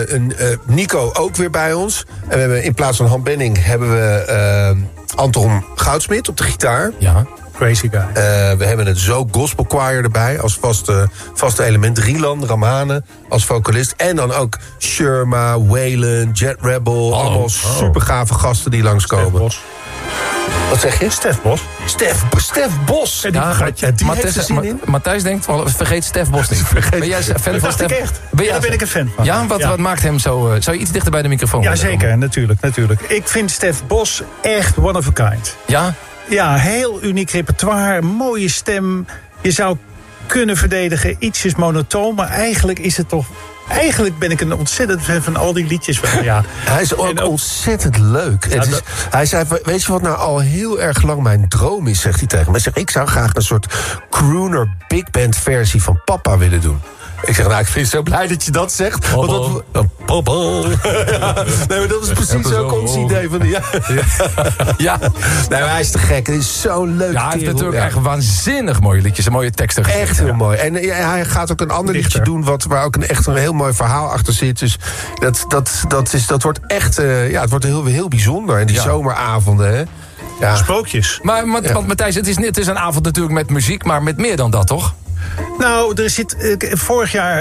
[SPEAKER 5] Nico ook weer bij ons. En we hebben in plaats van Han Benning hebben we Anton Goudsmit op de gitaar.
[SPEAKER 6] Ja. Crazy guy.
[SPEAKER 5] We hebben het Zo Gospel Choir erbij als vaste element. Rilan Ramane als vocalist. En dan ook Sherma, Waylon, Jet Rebel. Allemaal super gave gasten die langskomen. Wat zeg je?
[SPEAKER 6] Stef Bos.
[SPEAKER 5] Stef Bos.
[SPEAKER 6] Die heeft er zin in.
[SPEAKER 3] Matthijs denkt, vergeet Stef Bos niet. Ben jij fan van Stef?
[SPEAKER 6] Daar ben ik een fan van.
[SPEAKER 3] Ja, wat maakt hem zo... Zou je iets dichter bij de microfoon
[SPEAKER 6] Ja, zeker. Natuurlijk. Ik vind Stef Bos echt one of a kind.
[SPEAKER 3] Ja?
[SPEAKER 6] Ja, heel uniek repertoire, mooie stem. Je zou kunnen verdedigen, ietsjes monotoon, maar eigenlijk is het toch... Eigenlijk ben ik een ontzettend fan van al die liedjes. Ja.
[SPEAKER 5] Hij is ook ontzettend leuk.
[SPEAKER 6] Ja,
[SPEAKER 5] hij zei, weet je wat nou al heel erg lang mijn droom is, zegt hij tegen me. Hij zegt, ik zou graag een soort crooner big band versie van Papa willen doen. Ik zeg, ik vind het zo blij dat je dat zegt. Papa. Nee, maar dat is precies ook ons idee van... Ja. Nee, maar hij is te gek. Het is zo leuk.
[SPEAKER 3] Ja, hij heeft natuurlijk echt waanzinnig mooie liedjes en mooie teksten geschreven.
[SPEAKER 5] Echt heel mooi. En hij gaat ook een ander liedje doen... waar ook echt een heel mooi verhaal achter zit. Dus dat wordt echt... het wordt heel bijzonder. En die zomeravonden, hè. Ja.
[SPEAKER 6] Sprookjes.
[SPEAKER 3] Maar Matthijs, het is een avond natuurlijk met muziek... maar met meer dan dat, toch?
[SPEAKER 6] Nou, er zit vorig jaar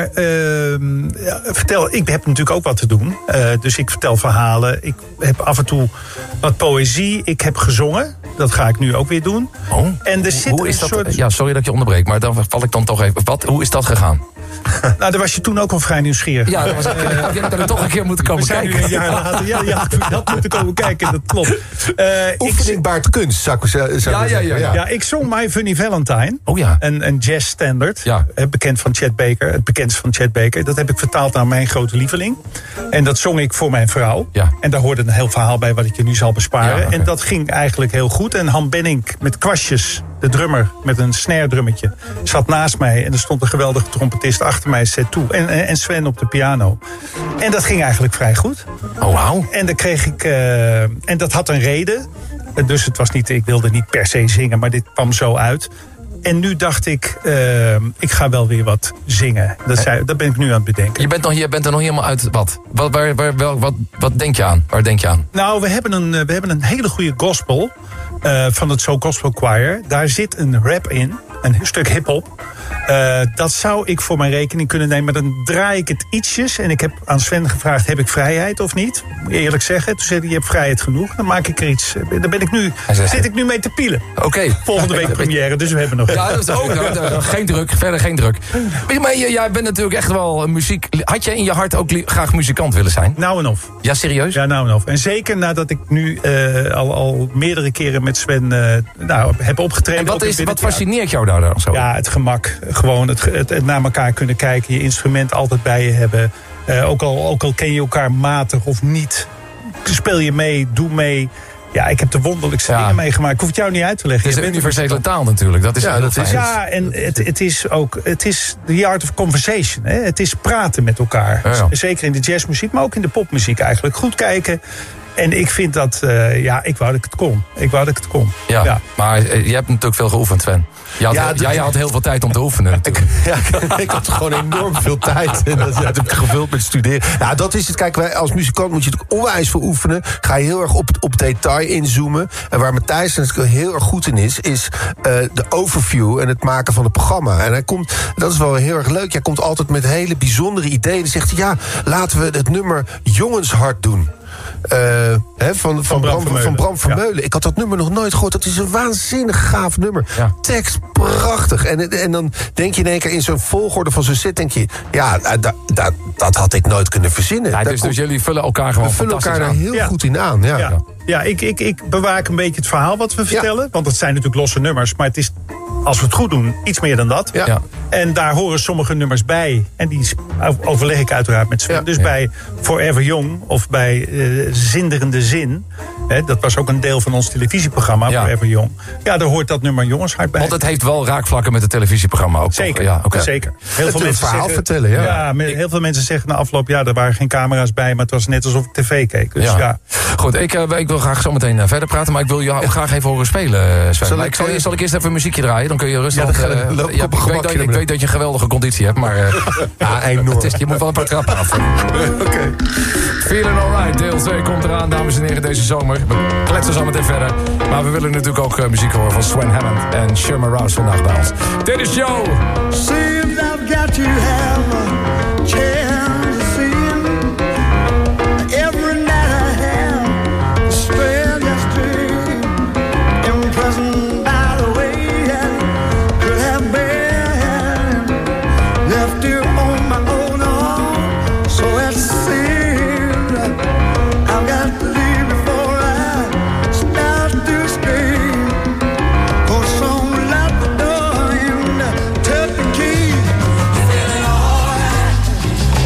[SPEAKER 6] ik heb natuurlijk ook wat te doen. Dus ik vertel verhalen. Ik heb af en toe wat poëzie. Ik heb gezongen. Dat ga ik nu ook weer doen.
[SPEAKER 3] Oh.
[SPEAKER 6] En er zit
[SPEAKER 3] hoe is
[SPEAKER 6] een
[SPEAKER 3] dat?
[SPEAKER 6] soort...
[SPEAKER 3] Ja, sorry dat je onderbreekt, maar dan val ik dan toch even. Hoe is dat gegaan?
[SPEAKER 6] Nou, daar was je toen ook al vrij nieuwsgierig.
[SPEAKER 3] Ja, dat was ik dat er toch een keer moeten komen kijken.
[SPEAKER 6] We zijn nu een jaar later. Ja, je had moeten komen kijken, dat klopt.
[SPEAKER 5] Oefeningbaard kunst, zou ik zeggen.
[SPEAKER 6] Ja, ik zong My Funny Valentine.
[SPEAKER 3] Oh ja.
[SPEAKER 6] Een jazz standard.
[SPEAKER 3] Ja.
[SPEAKER 6] Bekend van Chet Baker. Het bekendst van Chet Baker. Dat heb ik vertaald naar Mijn Grote Lieveling. En dat zong ik voor mijn vrouw.
[SPEAKER 3] Ja.
[SPEAKER 6] En daar hoorde een heel verhaal bij wat ik je nu zal besparen.
[SPEAKER 3] Ja, okay.
[SPEAKER 6] En dat ging eigenlijk heel goed. En Han Benning met kwastjes, de drummer met een snare drummetje, zat naast mij. En er stond een geweldige trompetist achter mij, Setou. En Sven op de piano. En dat ging eigenlijk vrij goed.
[SPEAKER 3] Oh, wauw.
[SPEAKER 6] En dan kreeg ik... en dat had een reden. Dus het was niet, ik wilde niet per se zingen, maar dit kwam zo uit. En nu dacht ik, ik ga wel weer wat zingen. Dat ben ik nu aan het bedenken.
[SPEAKER 3] Je bent er nog helemaal uit wat? Wat denk je aan? Waar denk je aan?
[SPEAKER 6] Nou, we hebben een hele goede gospel van het Zo Gospel Choir. Daar zit een rap in, een stuk hiphop. Dat zou ik voor mijn rekening kunnen nemen. Maar dan draai ik het ietsjes. En ik heb aan Sven gevraagd, heb ik vrijheid of niet? Moet ik eerlijk zeggen. Toen zei hij, je hebt vrijheid genoeg. Dan maak ik er iets. Daar zit ik nu mee te pielen.
[SPEAKER 3] Oké.
[SPEAKER 6] Volgende week première, dus we hebben nog...
[SPEAKER 3] Ja, dat is ook. Geen druk. Verder geen druk. Maar jij bent natuurlijk echt wel muziek... Had jij in je hart ook graag muzikant willen zijn?
[SPEAKER 6] Nou en of.
[SPEAKER 3] Ja, serieus?
[SPEAKER 6] Ja, nou en of. En zeker nadat ik nu al meerdere keren met Sven heb opgetreden.
[SPEAKER 3] En wat fascineert jou daar dan zo?
[SPEAKER 6] Ja, het gemak. Gewoon het naar elkaar kunnen kijken. Je instrument altijd bij je hebben. Ook al ken je elkaar matig of niet. Speel je mee, doe mee. Ja, ik heb de wonderlijkste dingen meegemaakt. Ik hoef het jou niet uit te leggen.
[SPEAKER 3] Het is een universele taal natuurlijk. Dat is
[SPEAKER 6] en het is ook... Het is the art of conversation. Hè? Het is praten met elkaar.
[SPEAKER 3] Ja.
[SPEAKER 6] Zeker in de jazzmuziek, maar ook in de popmuziek eigenlijk. Goed kijken. En ik vind dat, ik wou dat ik het kon.
[SPEAKER 3] Ja. Maar je hebt natuurlijk veel geoefend, Sven. Jij had heel veel tijd om te oefenen.
[SPEAKER 5] Ik had gewoon enorm veel tijd. En dat heb ik gevuld met studeren. Ja, dat is het. Kijk, wij als muzikant moet je natuurlijk onwijs veel oefenen. Ga je heel erg op detail inzoomen. En waar Matthijs natuurlijk heel erg goed in is de overview en het maken van het programma. En dat is wel heel erg leuk. Hij komt altijd met hele bijzondere ideeën. Dan zegt hij, laten we het nummer Jongenshart doen. Van Bram Vermeulen. Ik had dat nummer nog nooit gehoord. Dat is een waanzinnig gaaf nummer. Ja. Tekst prachtig. En dan denk je in één keer in zo'n volgorde van zo'n set, denk je, dat had ik nooit kunnen verzinnen.
[SPEAKER 3] Ja, dus jullie vullen elkaar gewoon fantastisch aan.
[SPEAKER 5] We vullen elkaar daar heel goed in aan.
[SPEAKER 6] Ja, ik bewaak een beetje het verhaal wat we vertellen. Want het zijn natuurlijk losse nummers. Maar het is, als we het goed doen, iets meer dan dat. Ja. En daar horen sommige nummers bij. En die overleg ik uiteraard met Sven. Dus bij Forever Young of bij Zinderende Zin. Dat was ook een deel van ons televisieprogramma, Forever Young. Ja, daar hoort dat nummer Jongenshart bij.
[SPEAKER 3] Want het heeft wel raakvlakken met het televisieprogramma ook.
[SPEAKER 6] Zeker,
[SPEAKER 3] ja, okay.
[SPEAKER 6] Zeker.
[SPEAKER 5] Heel veel mensen verhaal vertellen,
[SPEAKER 6] heel veel mensen zeggen na afloop, er waren geen camera's bij, maar het was net alsof ik tv keek. Dus
[SPEAKER 3] Goed, ik wil graag zo meteen verder praten, maar ik wil jou graag even horen spelen, Sven. Zal ik eerst even een muziekje draaien? Dan kun je rustig... Ik weet dat je een geweldige conditie hebt, maar... enorm. Je moet wel een paar trappen af.
[SPEAKER 5] Oké.
[SPEAKER 3] Feeling Alright, deel 2 komt eraan, dames en heren, deze zomer. We kletsen zo meteen verder. Maar we willen natuurlijk ook muziek horen van Sven Hammond en Sherman Rouse vandaag bij ons. Dit is Joe!
[SPEAKER 15] Seems I've got to have a chance to see him. Every night I have a stranger's dream. Imprisoned by the way I could have been. Left here on my own arm, so it seems I've got to leave before I start to scream. For some locked the door and took the key. Feeling alright.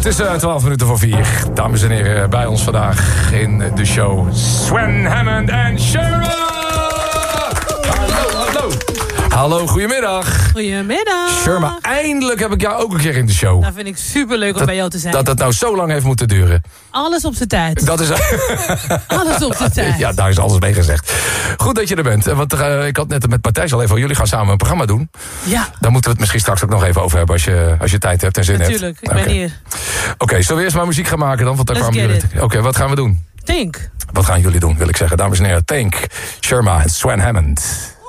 [SPEAKER 3] is 12 minuten voor 4. Dames en heren, bij ons vandaag in de show Sven Hammond en Sherma. Hallo. Hallo, goedemiddag.
[SPEAKER 7] Goedemiddag.
[SPEAKER 3] Sherma, eindelijk heb ik jou ook een keer in de show.
[SPEAKER 7] Dat vind ik superleuk om bij jou te zijn.
[SPEAKER 3] Dat het nou zo lang heeft moeten duren.
[SPEAKER 7] Alles op zijn tijd.
[SPEAKER 3] Dat is...
[SPEAKER 7] Alles op zijn tijd.
[SPEAKER 3] Ja, daar is alles mee gezegd. Goed dat je er bent. Want ik had net met Matthijs al even... jullie gaan samen een programma doen.
[SPEAKER 7] Ja.
[SPEAKER 3] Daar moeten we het misschien straks ook nog even over hebben... als je tijd hebt en zin
[SPEAKER 7] Natuurlijk,
[SPEAKER 3] hebt.
[SPEAKER 7] ik ben hier.
[SPEAKER 3] Oké, zullen we eerst maar muziek gaan maken dan? Want daar
[SPEAKER 7] Let's
[SPEAKER 3] kwamen
[SPEAKER 7] get
[SPEAKER 3] jullie... Oké, wat gaan we doen?
[SPEAKER 7] Think.
[SPEAKER 3] Wat gaan jullie doen, wil ik zeggen. Dames en heren, Think, Sherma en Sven Hammond.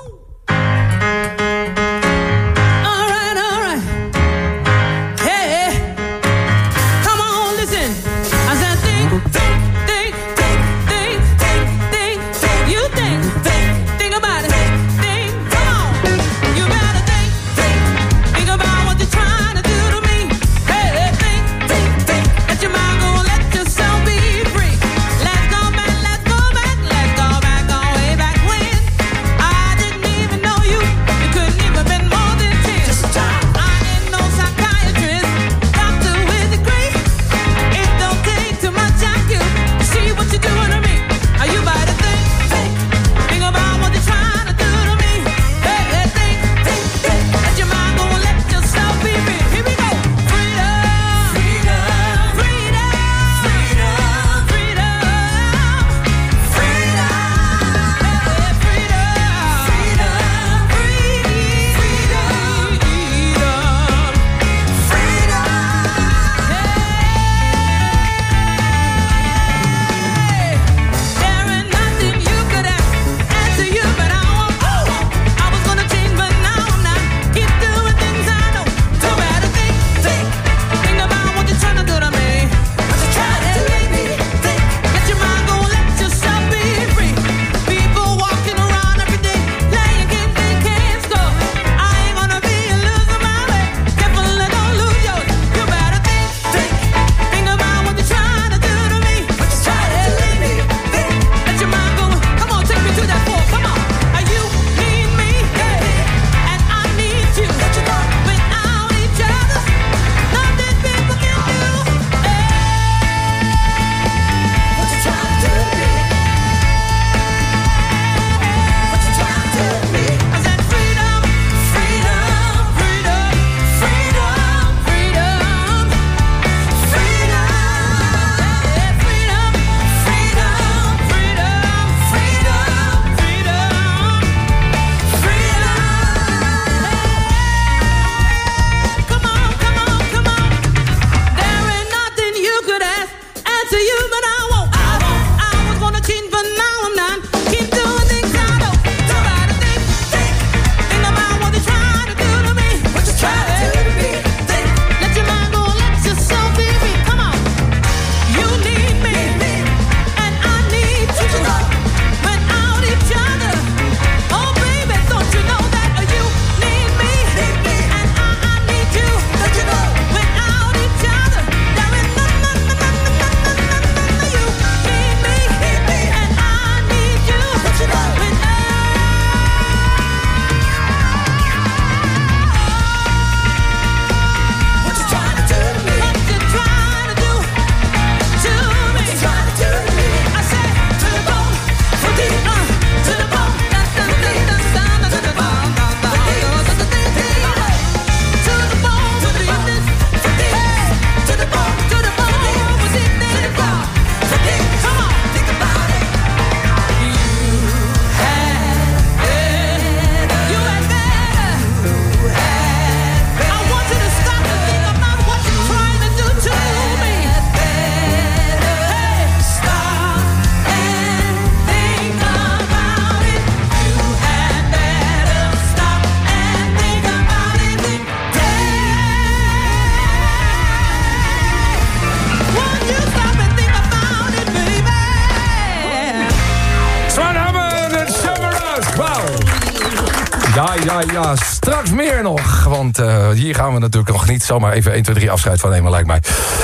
[SPEAKER 3] Ja, straks meer nog. Want hier gaan we natuurlijk nog niet zomaar even 1, 2, 3 afscheid van nemen, lijkt mij.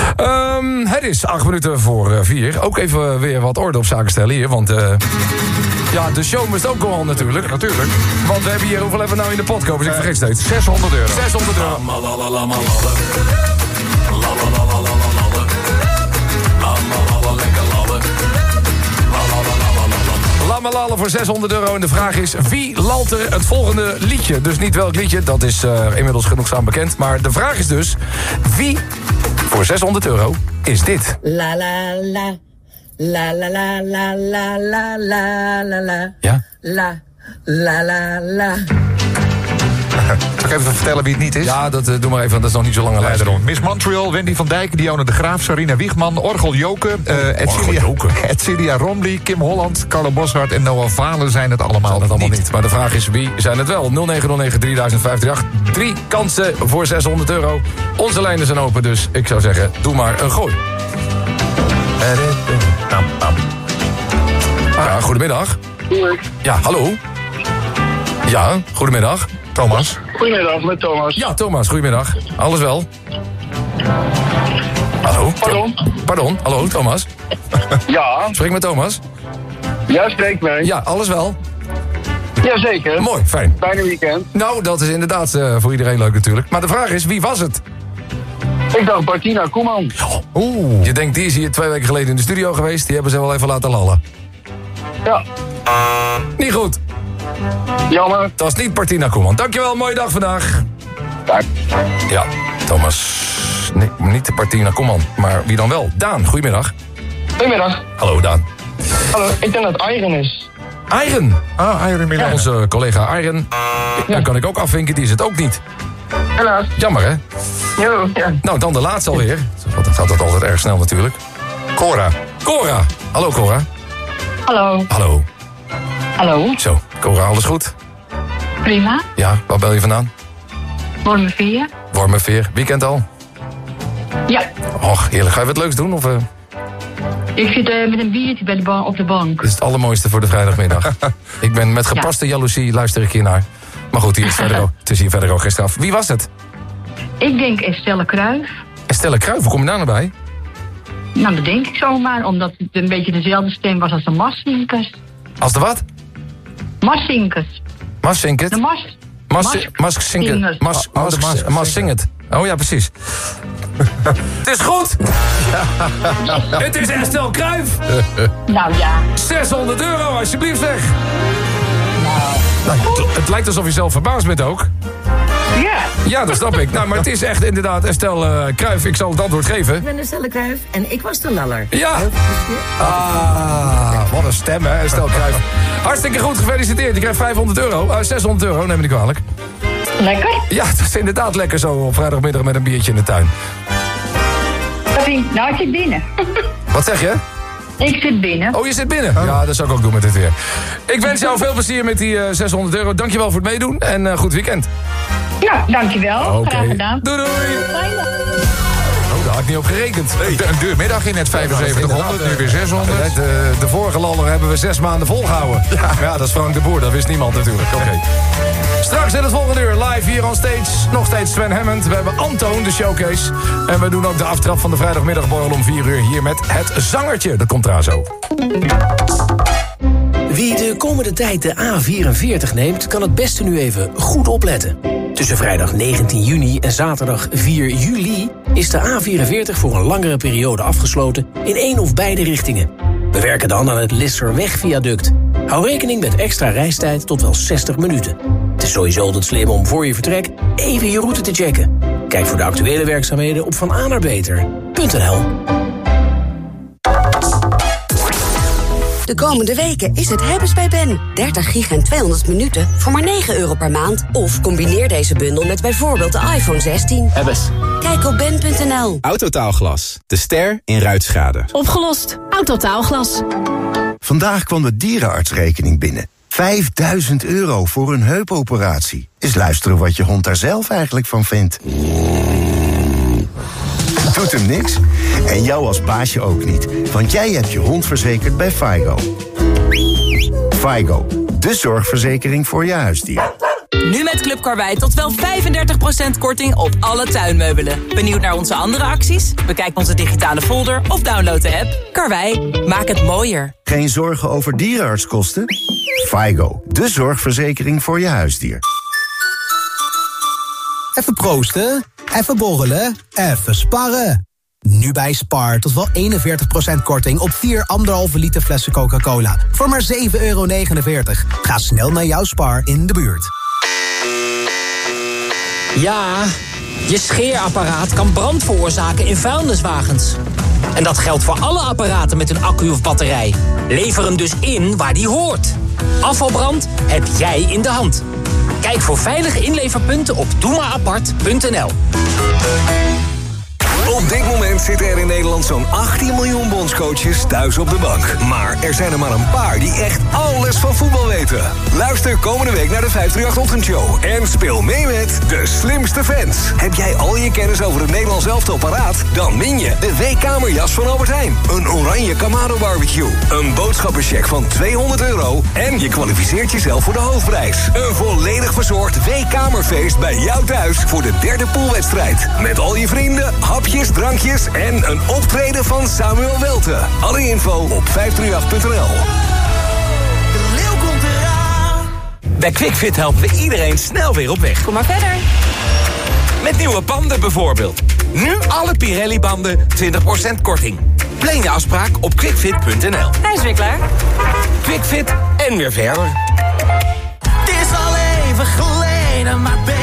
[SPEAKER 3] Het is 8 minuten voor 4. Ook even weer wat orde op zaken stellen hier. Want ja, de show moest ook gewoon natuurlijk. Natuurlijk. Want we hebben hier, hoeveel hebben we nou in de pot komen? Dus ik vergeet steeds. €600. €600. samen lallen voor €600. En de vraag is, wie lalt er het volgende liedje? Dus niet welk liedje, dat is inmiddels genoegzaam bekend. Maar de vraag is dus, wie voor €600 is dit?
[SPEAKER 8] La la la. La la la la la la la la la.
[SPEAKER 3] Ja?
[SPEAKER 8] La la la la.
[SPEAKER 4] Zal ik even vertellen wie het niet is?
[SPEAKER 3] Ja, dat doe maar even, want dat is nog niet zo lang een lijst.
[SPEAKER 4] Miss Montreal, Wendy van Dijk, Dionne de Graaf, Sarina Wiegman, Orgel Joke, Edcilia Romley, Kim Holland, Carlo Boszhard en Noah Valen zijn het allemaal,
[SPEAKER 3] niet. Maar de vraag is, wie zijn het wel? 0909 3058. 3 kansen voor €600. Onze lijnen zijn open, dus ik zou zeggen, doe maar een gooi. Ja, goedemiddag. Ja, hallo. Ja, goedemiddag. Thomas.
[SPEAKER 9] Goedemiddag, met Thomas.
[SPEAKER 3] Ja, Thomas, goedemiddag. Alles wel? Hallo? Pardon, hallo, Thomas.
[SPEAKER 9] Ja.
[SPEAKER 3] Spreek met Thomas.
[SPEAKER 9] Ja, spreek mee.
[SPEAKER 3] Ja, alles wel?
[SPEAKER 9] Jazeker.
[SPEAKER 3] Mooi, fijn.
[SPEAKER 9] Bijna weekend.
[SPEAKER 3] Nou, dat is inderdaad voor iedereen leuk natuurlijk. Maar de vraag is, wie was het?
[SPEAKER 9] Ik dacht Martina Koeman.
[SPEAKER 3] Je denkt, die is hier 2 weken geleden in de studio geweest. Die hebben ze wel even laten lallen.
[SPEAKER 9] Ja.
[SPEAKER 3] Niet goed.
[SPEAKER 9] Jammer.
[SPEAKER 3] Dat was niet Martina Koeman. Dankjewel, mooie dag vandaag. Ja, Thomas. Nee, niet de Martina Koeman. Maar wie dan wel? Daan, goedemiddag.
[SPEAKER 9] Goedemiddag.
[SPEAKER 3] Hallo, Daan.
[SPEAKER 9] Hallo, ik denk dat Iron is.
[SPEAKER 3] Iron?
[SPEAKER 4] Iron Milan.
[SPEAKER 3] Ja, onze collega Iron. Dan kan ik ook afvinken, die is het ook niet.
[SPEAKER 9] Helaas.
[SPEAKER 3] Jammer, hè?
[SPEAKER 9] Ja.
[SPEAKER 3] Nou, dan de laatste alweer. Dan gaat het altijd erg snel natuurlijk. Cora. Hallo, Cora.
[SPEAKER 12] Hallo.
[SPEAKER 3] Hallo. Zo, Cora, alles goed?
[SPEAKER 12] Prima.
[SPEAKER 3] Ja, waar bel je vandaan?
[SPEAKER 12] Wormerveer.
[SPEAKER 3] Wormerveer. Weekend al?
[SPEAKER 12] Ja.
[SPEAKER 3] Och, heerlijk. Ga je wat leuks doen? Of,
[SPEAKER 12] Ik zit met een biertje op de bank.
[SPEAKER 3] Dat is het allermooiste voor de vrijdagmiddag. Ik ben met gepaste jaloezie, luister ik hier naar. Maar goed, hier is verder ook, het is hier verder ook geen straf. Wie was het?
[SPEAKER 12] Ik denk Estelle Kruijf.
[SPEAKER 3] Estelle Kruijf, hoe kom je daar nou bij?
[SPEAKER 12] Nou, dat denk ik zomaar, omdat het een beetje dezelfde stem was als de Massinkers.
[SPEAKER 3] Als de wat?
[SPEAKER 12] Massinkers.
[SPEAKER 3] Massinkers?
[SPEAKER 12] De
[SPEAKER 3] Massinkers. Oh ja, precies. Het is goed! Het is Estelle Kruijf!
[SPEAKER 12] Nou ja.
[SPEAKER 3] €600, alsjeblieft zeg! Nou, het lijkt alsof je zelf verbaasd bent ook.
[SPEAKER 12] Ja.
[SPEAKER 3] Ja, dat snap ik. Nou, maar het is echt inderdaad Estelle Kruijf. Ik zal het antwoord geven.
[SPEAKER 13] Ik ben Estelle Kruijf en ik was de laller.
[SPEAKER 3] Ja! Wat een stem, hè, Estelle Kruijf. Hartstikke goed, gefeliciteerd. Je krijgt €500. €600, neem me niet kwalijk.
[SPEAKER 12] Lekker?
[SPEAKER 3] Ja, het is inderdaad lekker zo op vrijdagmiddag met een biertje in de tuin.
[SPEAKER 12] Nou, ik zit binnen.
[SPEAKER 3] Wat zeg je?
[SPEAKER 12] Ik zit binnen.
[SPEAKER 3] Oh, je zit binnen? Ja, dat zou ik ook doen met dit weer. Ik wens jou veel plezier met die €600. Dankjewel voor het meedoen en goed weekend.
[SPEAKER 12] Ja, dankjewel. Graag gedaan.
[SPEAKER 3] Doei doei. Daar had ik niet op gerekend.
[SPEAKER 4] Een deurmiddag in het 7500, nu weer 600.
[SPEAKER 3] De vorige laller hebben we 6 maanden volgehouden. Ja, dat is Frank de Boer, dat wist niemand natuurlijk. Oké. Straks in het volgende uur live hier on stage. Nog steeds Sven Hammond. We hebben Antoon, de showcase. En we doen ook de aftrap van de vrijdagmiddagborrel om 4 uur hier met het zangertje. Dat komt eraan zo.
[SPEAKER 14] Wie de komende tijd de A44 neemt, kan het beste nu even goed opletten. Tussen vrijdag 19 juni en zaterdag 4 juli is de A44 voor een langere periode afgesloten in 1 of beide richtingen. We werken dan aan het Lisserweg-viaduct. Hou rekening met extra reistijd tot wel 60 minuten. Het is sowieso altijd slim om voor je vertrek even je route te checken. Kijk voor de actuele werkzaamheden op vananerbeter.nl.
[SPEAKER 16] De komende weken is het hebben's bij Ben. 30 gig en 200 minuten voor maar €9 per maand. Of combineer deze bundel met bijvoorbeeld de iPhone 16.
[SPEAKER 26] Hebbes.
[SPEAKER 16] Kijk op ben.nl.
[SPEAKER 26] Autotaalglas. De ster in ruitschade.
[SPEAKER 13] Opgelost. Autotaalglas.
[SPEAKER 17] Vandaag kwam de dierenartsrekening binnen. €5000 voor een heupoperatie. Eens luisteren wat je hond daar zelf eigenlijk van vindt. Doet hem niks? En jou als baasje ook niet. Want jij hebt je hond verzekerd bij Faigo. Faigo, de zorgverzekering voor je huisdier.
[SPEAKER 28] Nu met Club Karwei tot wel 35% korting op alle tuinmeubelen. Benieuwd naar onze andere acties? Bekijk onze digitale folder of download de app. Karwei, maak het mooier.
[SPEAKER 17] Geen zorgen over dierenartskosten? Faigo, de zorgverzekering voor je huisdier.
[SPEAKER 18] Even proosten, even borrelen, even sparren.
[SPEAKER 1] Nu bij Spar tot wel 41% korting op 4 1,5 liter flessen Coca-Cola. Voor maar €7,49. Ga snel naar jouw Spar in de buurt.
[SPEAKER 10] Ja, je scheerapparaat kan brand veroorzaken in vuilniswagens. En dat geldt voor alle apparaten met een accu of batterij. Lever hem dus in waar die hoort. Afvalbrand heb jij in de hand. Kijk voor veilige inleverpunten op doemaapart.nl.
[SPEAKER 18] Op dit moment zitten er in Nederland zo'n 18 miljoen bondscoaches thuis op de bank. Maar er zijn er maar een paar die echt alles van voetbal weten. Luister komende week naar de 538-ochtendshow en speel mee met de slimste fans. Heb jij al je kennis over het Nederlands elftal paraat? Dan win je de W-kamerjas van Albert Heijn, een oranje Kamado barbecue, een boodschappencheck van €200 en je kwalificeert jezelf voor de hoofdprijs. Een volledig verzorgd W-kamerfeest bij jou thuis voor de 3e poolwedstrijd. Met al je vrienden, hapjes, drankjes en een optreden van Samuel Welte. Alle info op 538.nl.
[SPEAKER 19] Bij QuickFit helpen we iedereen snel weer op weg.
[SPEAKER 28] Kom maar verder.
[SPEAKER 19] Met nieuwe banden bijvoorbeeld. Nu alle Pirelli-banden 20% korting. Plan je afspraak op quickfit.nl.
[SPEAKER 28] Hij is weer klaar.
[SPEAKER 19] QuickFit en weer verder.
[SPEAKER 15] Het is al even geleden, maar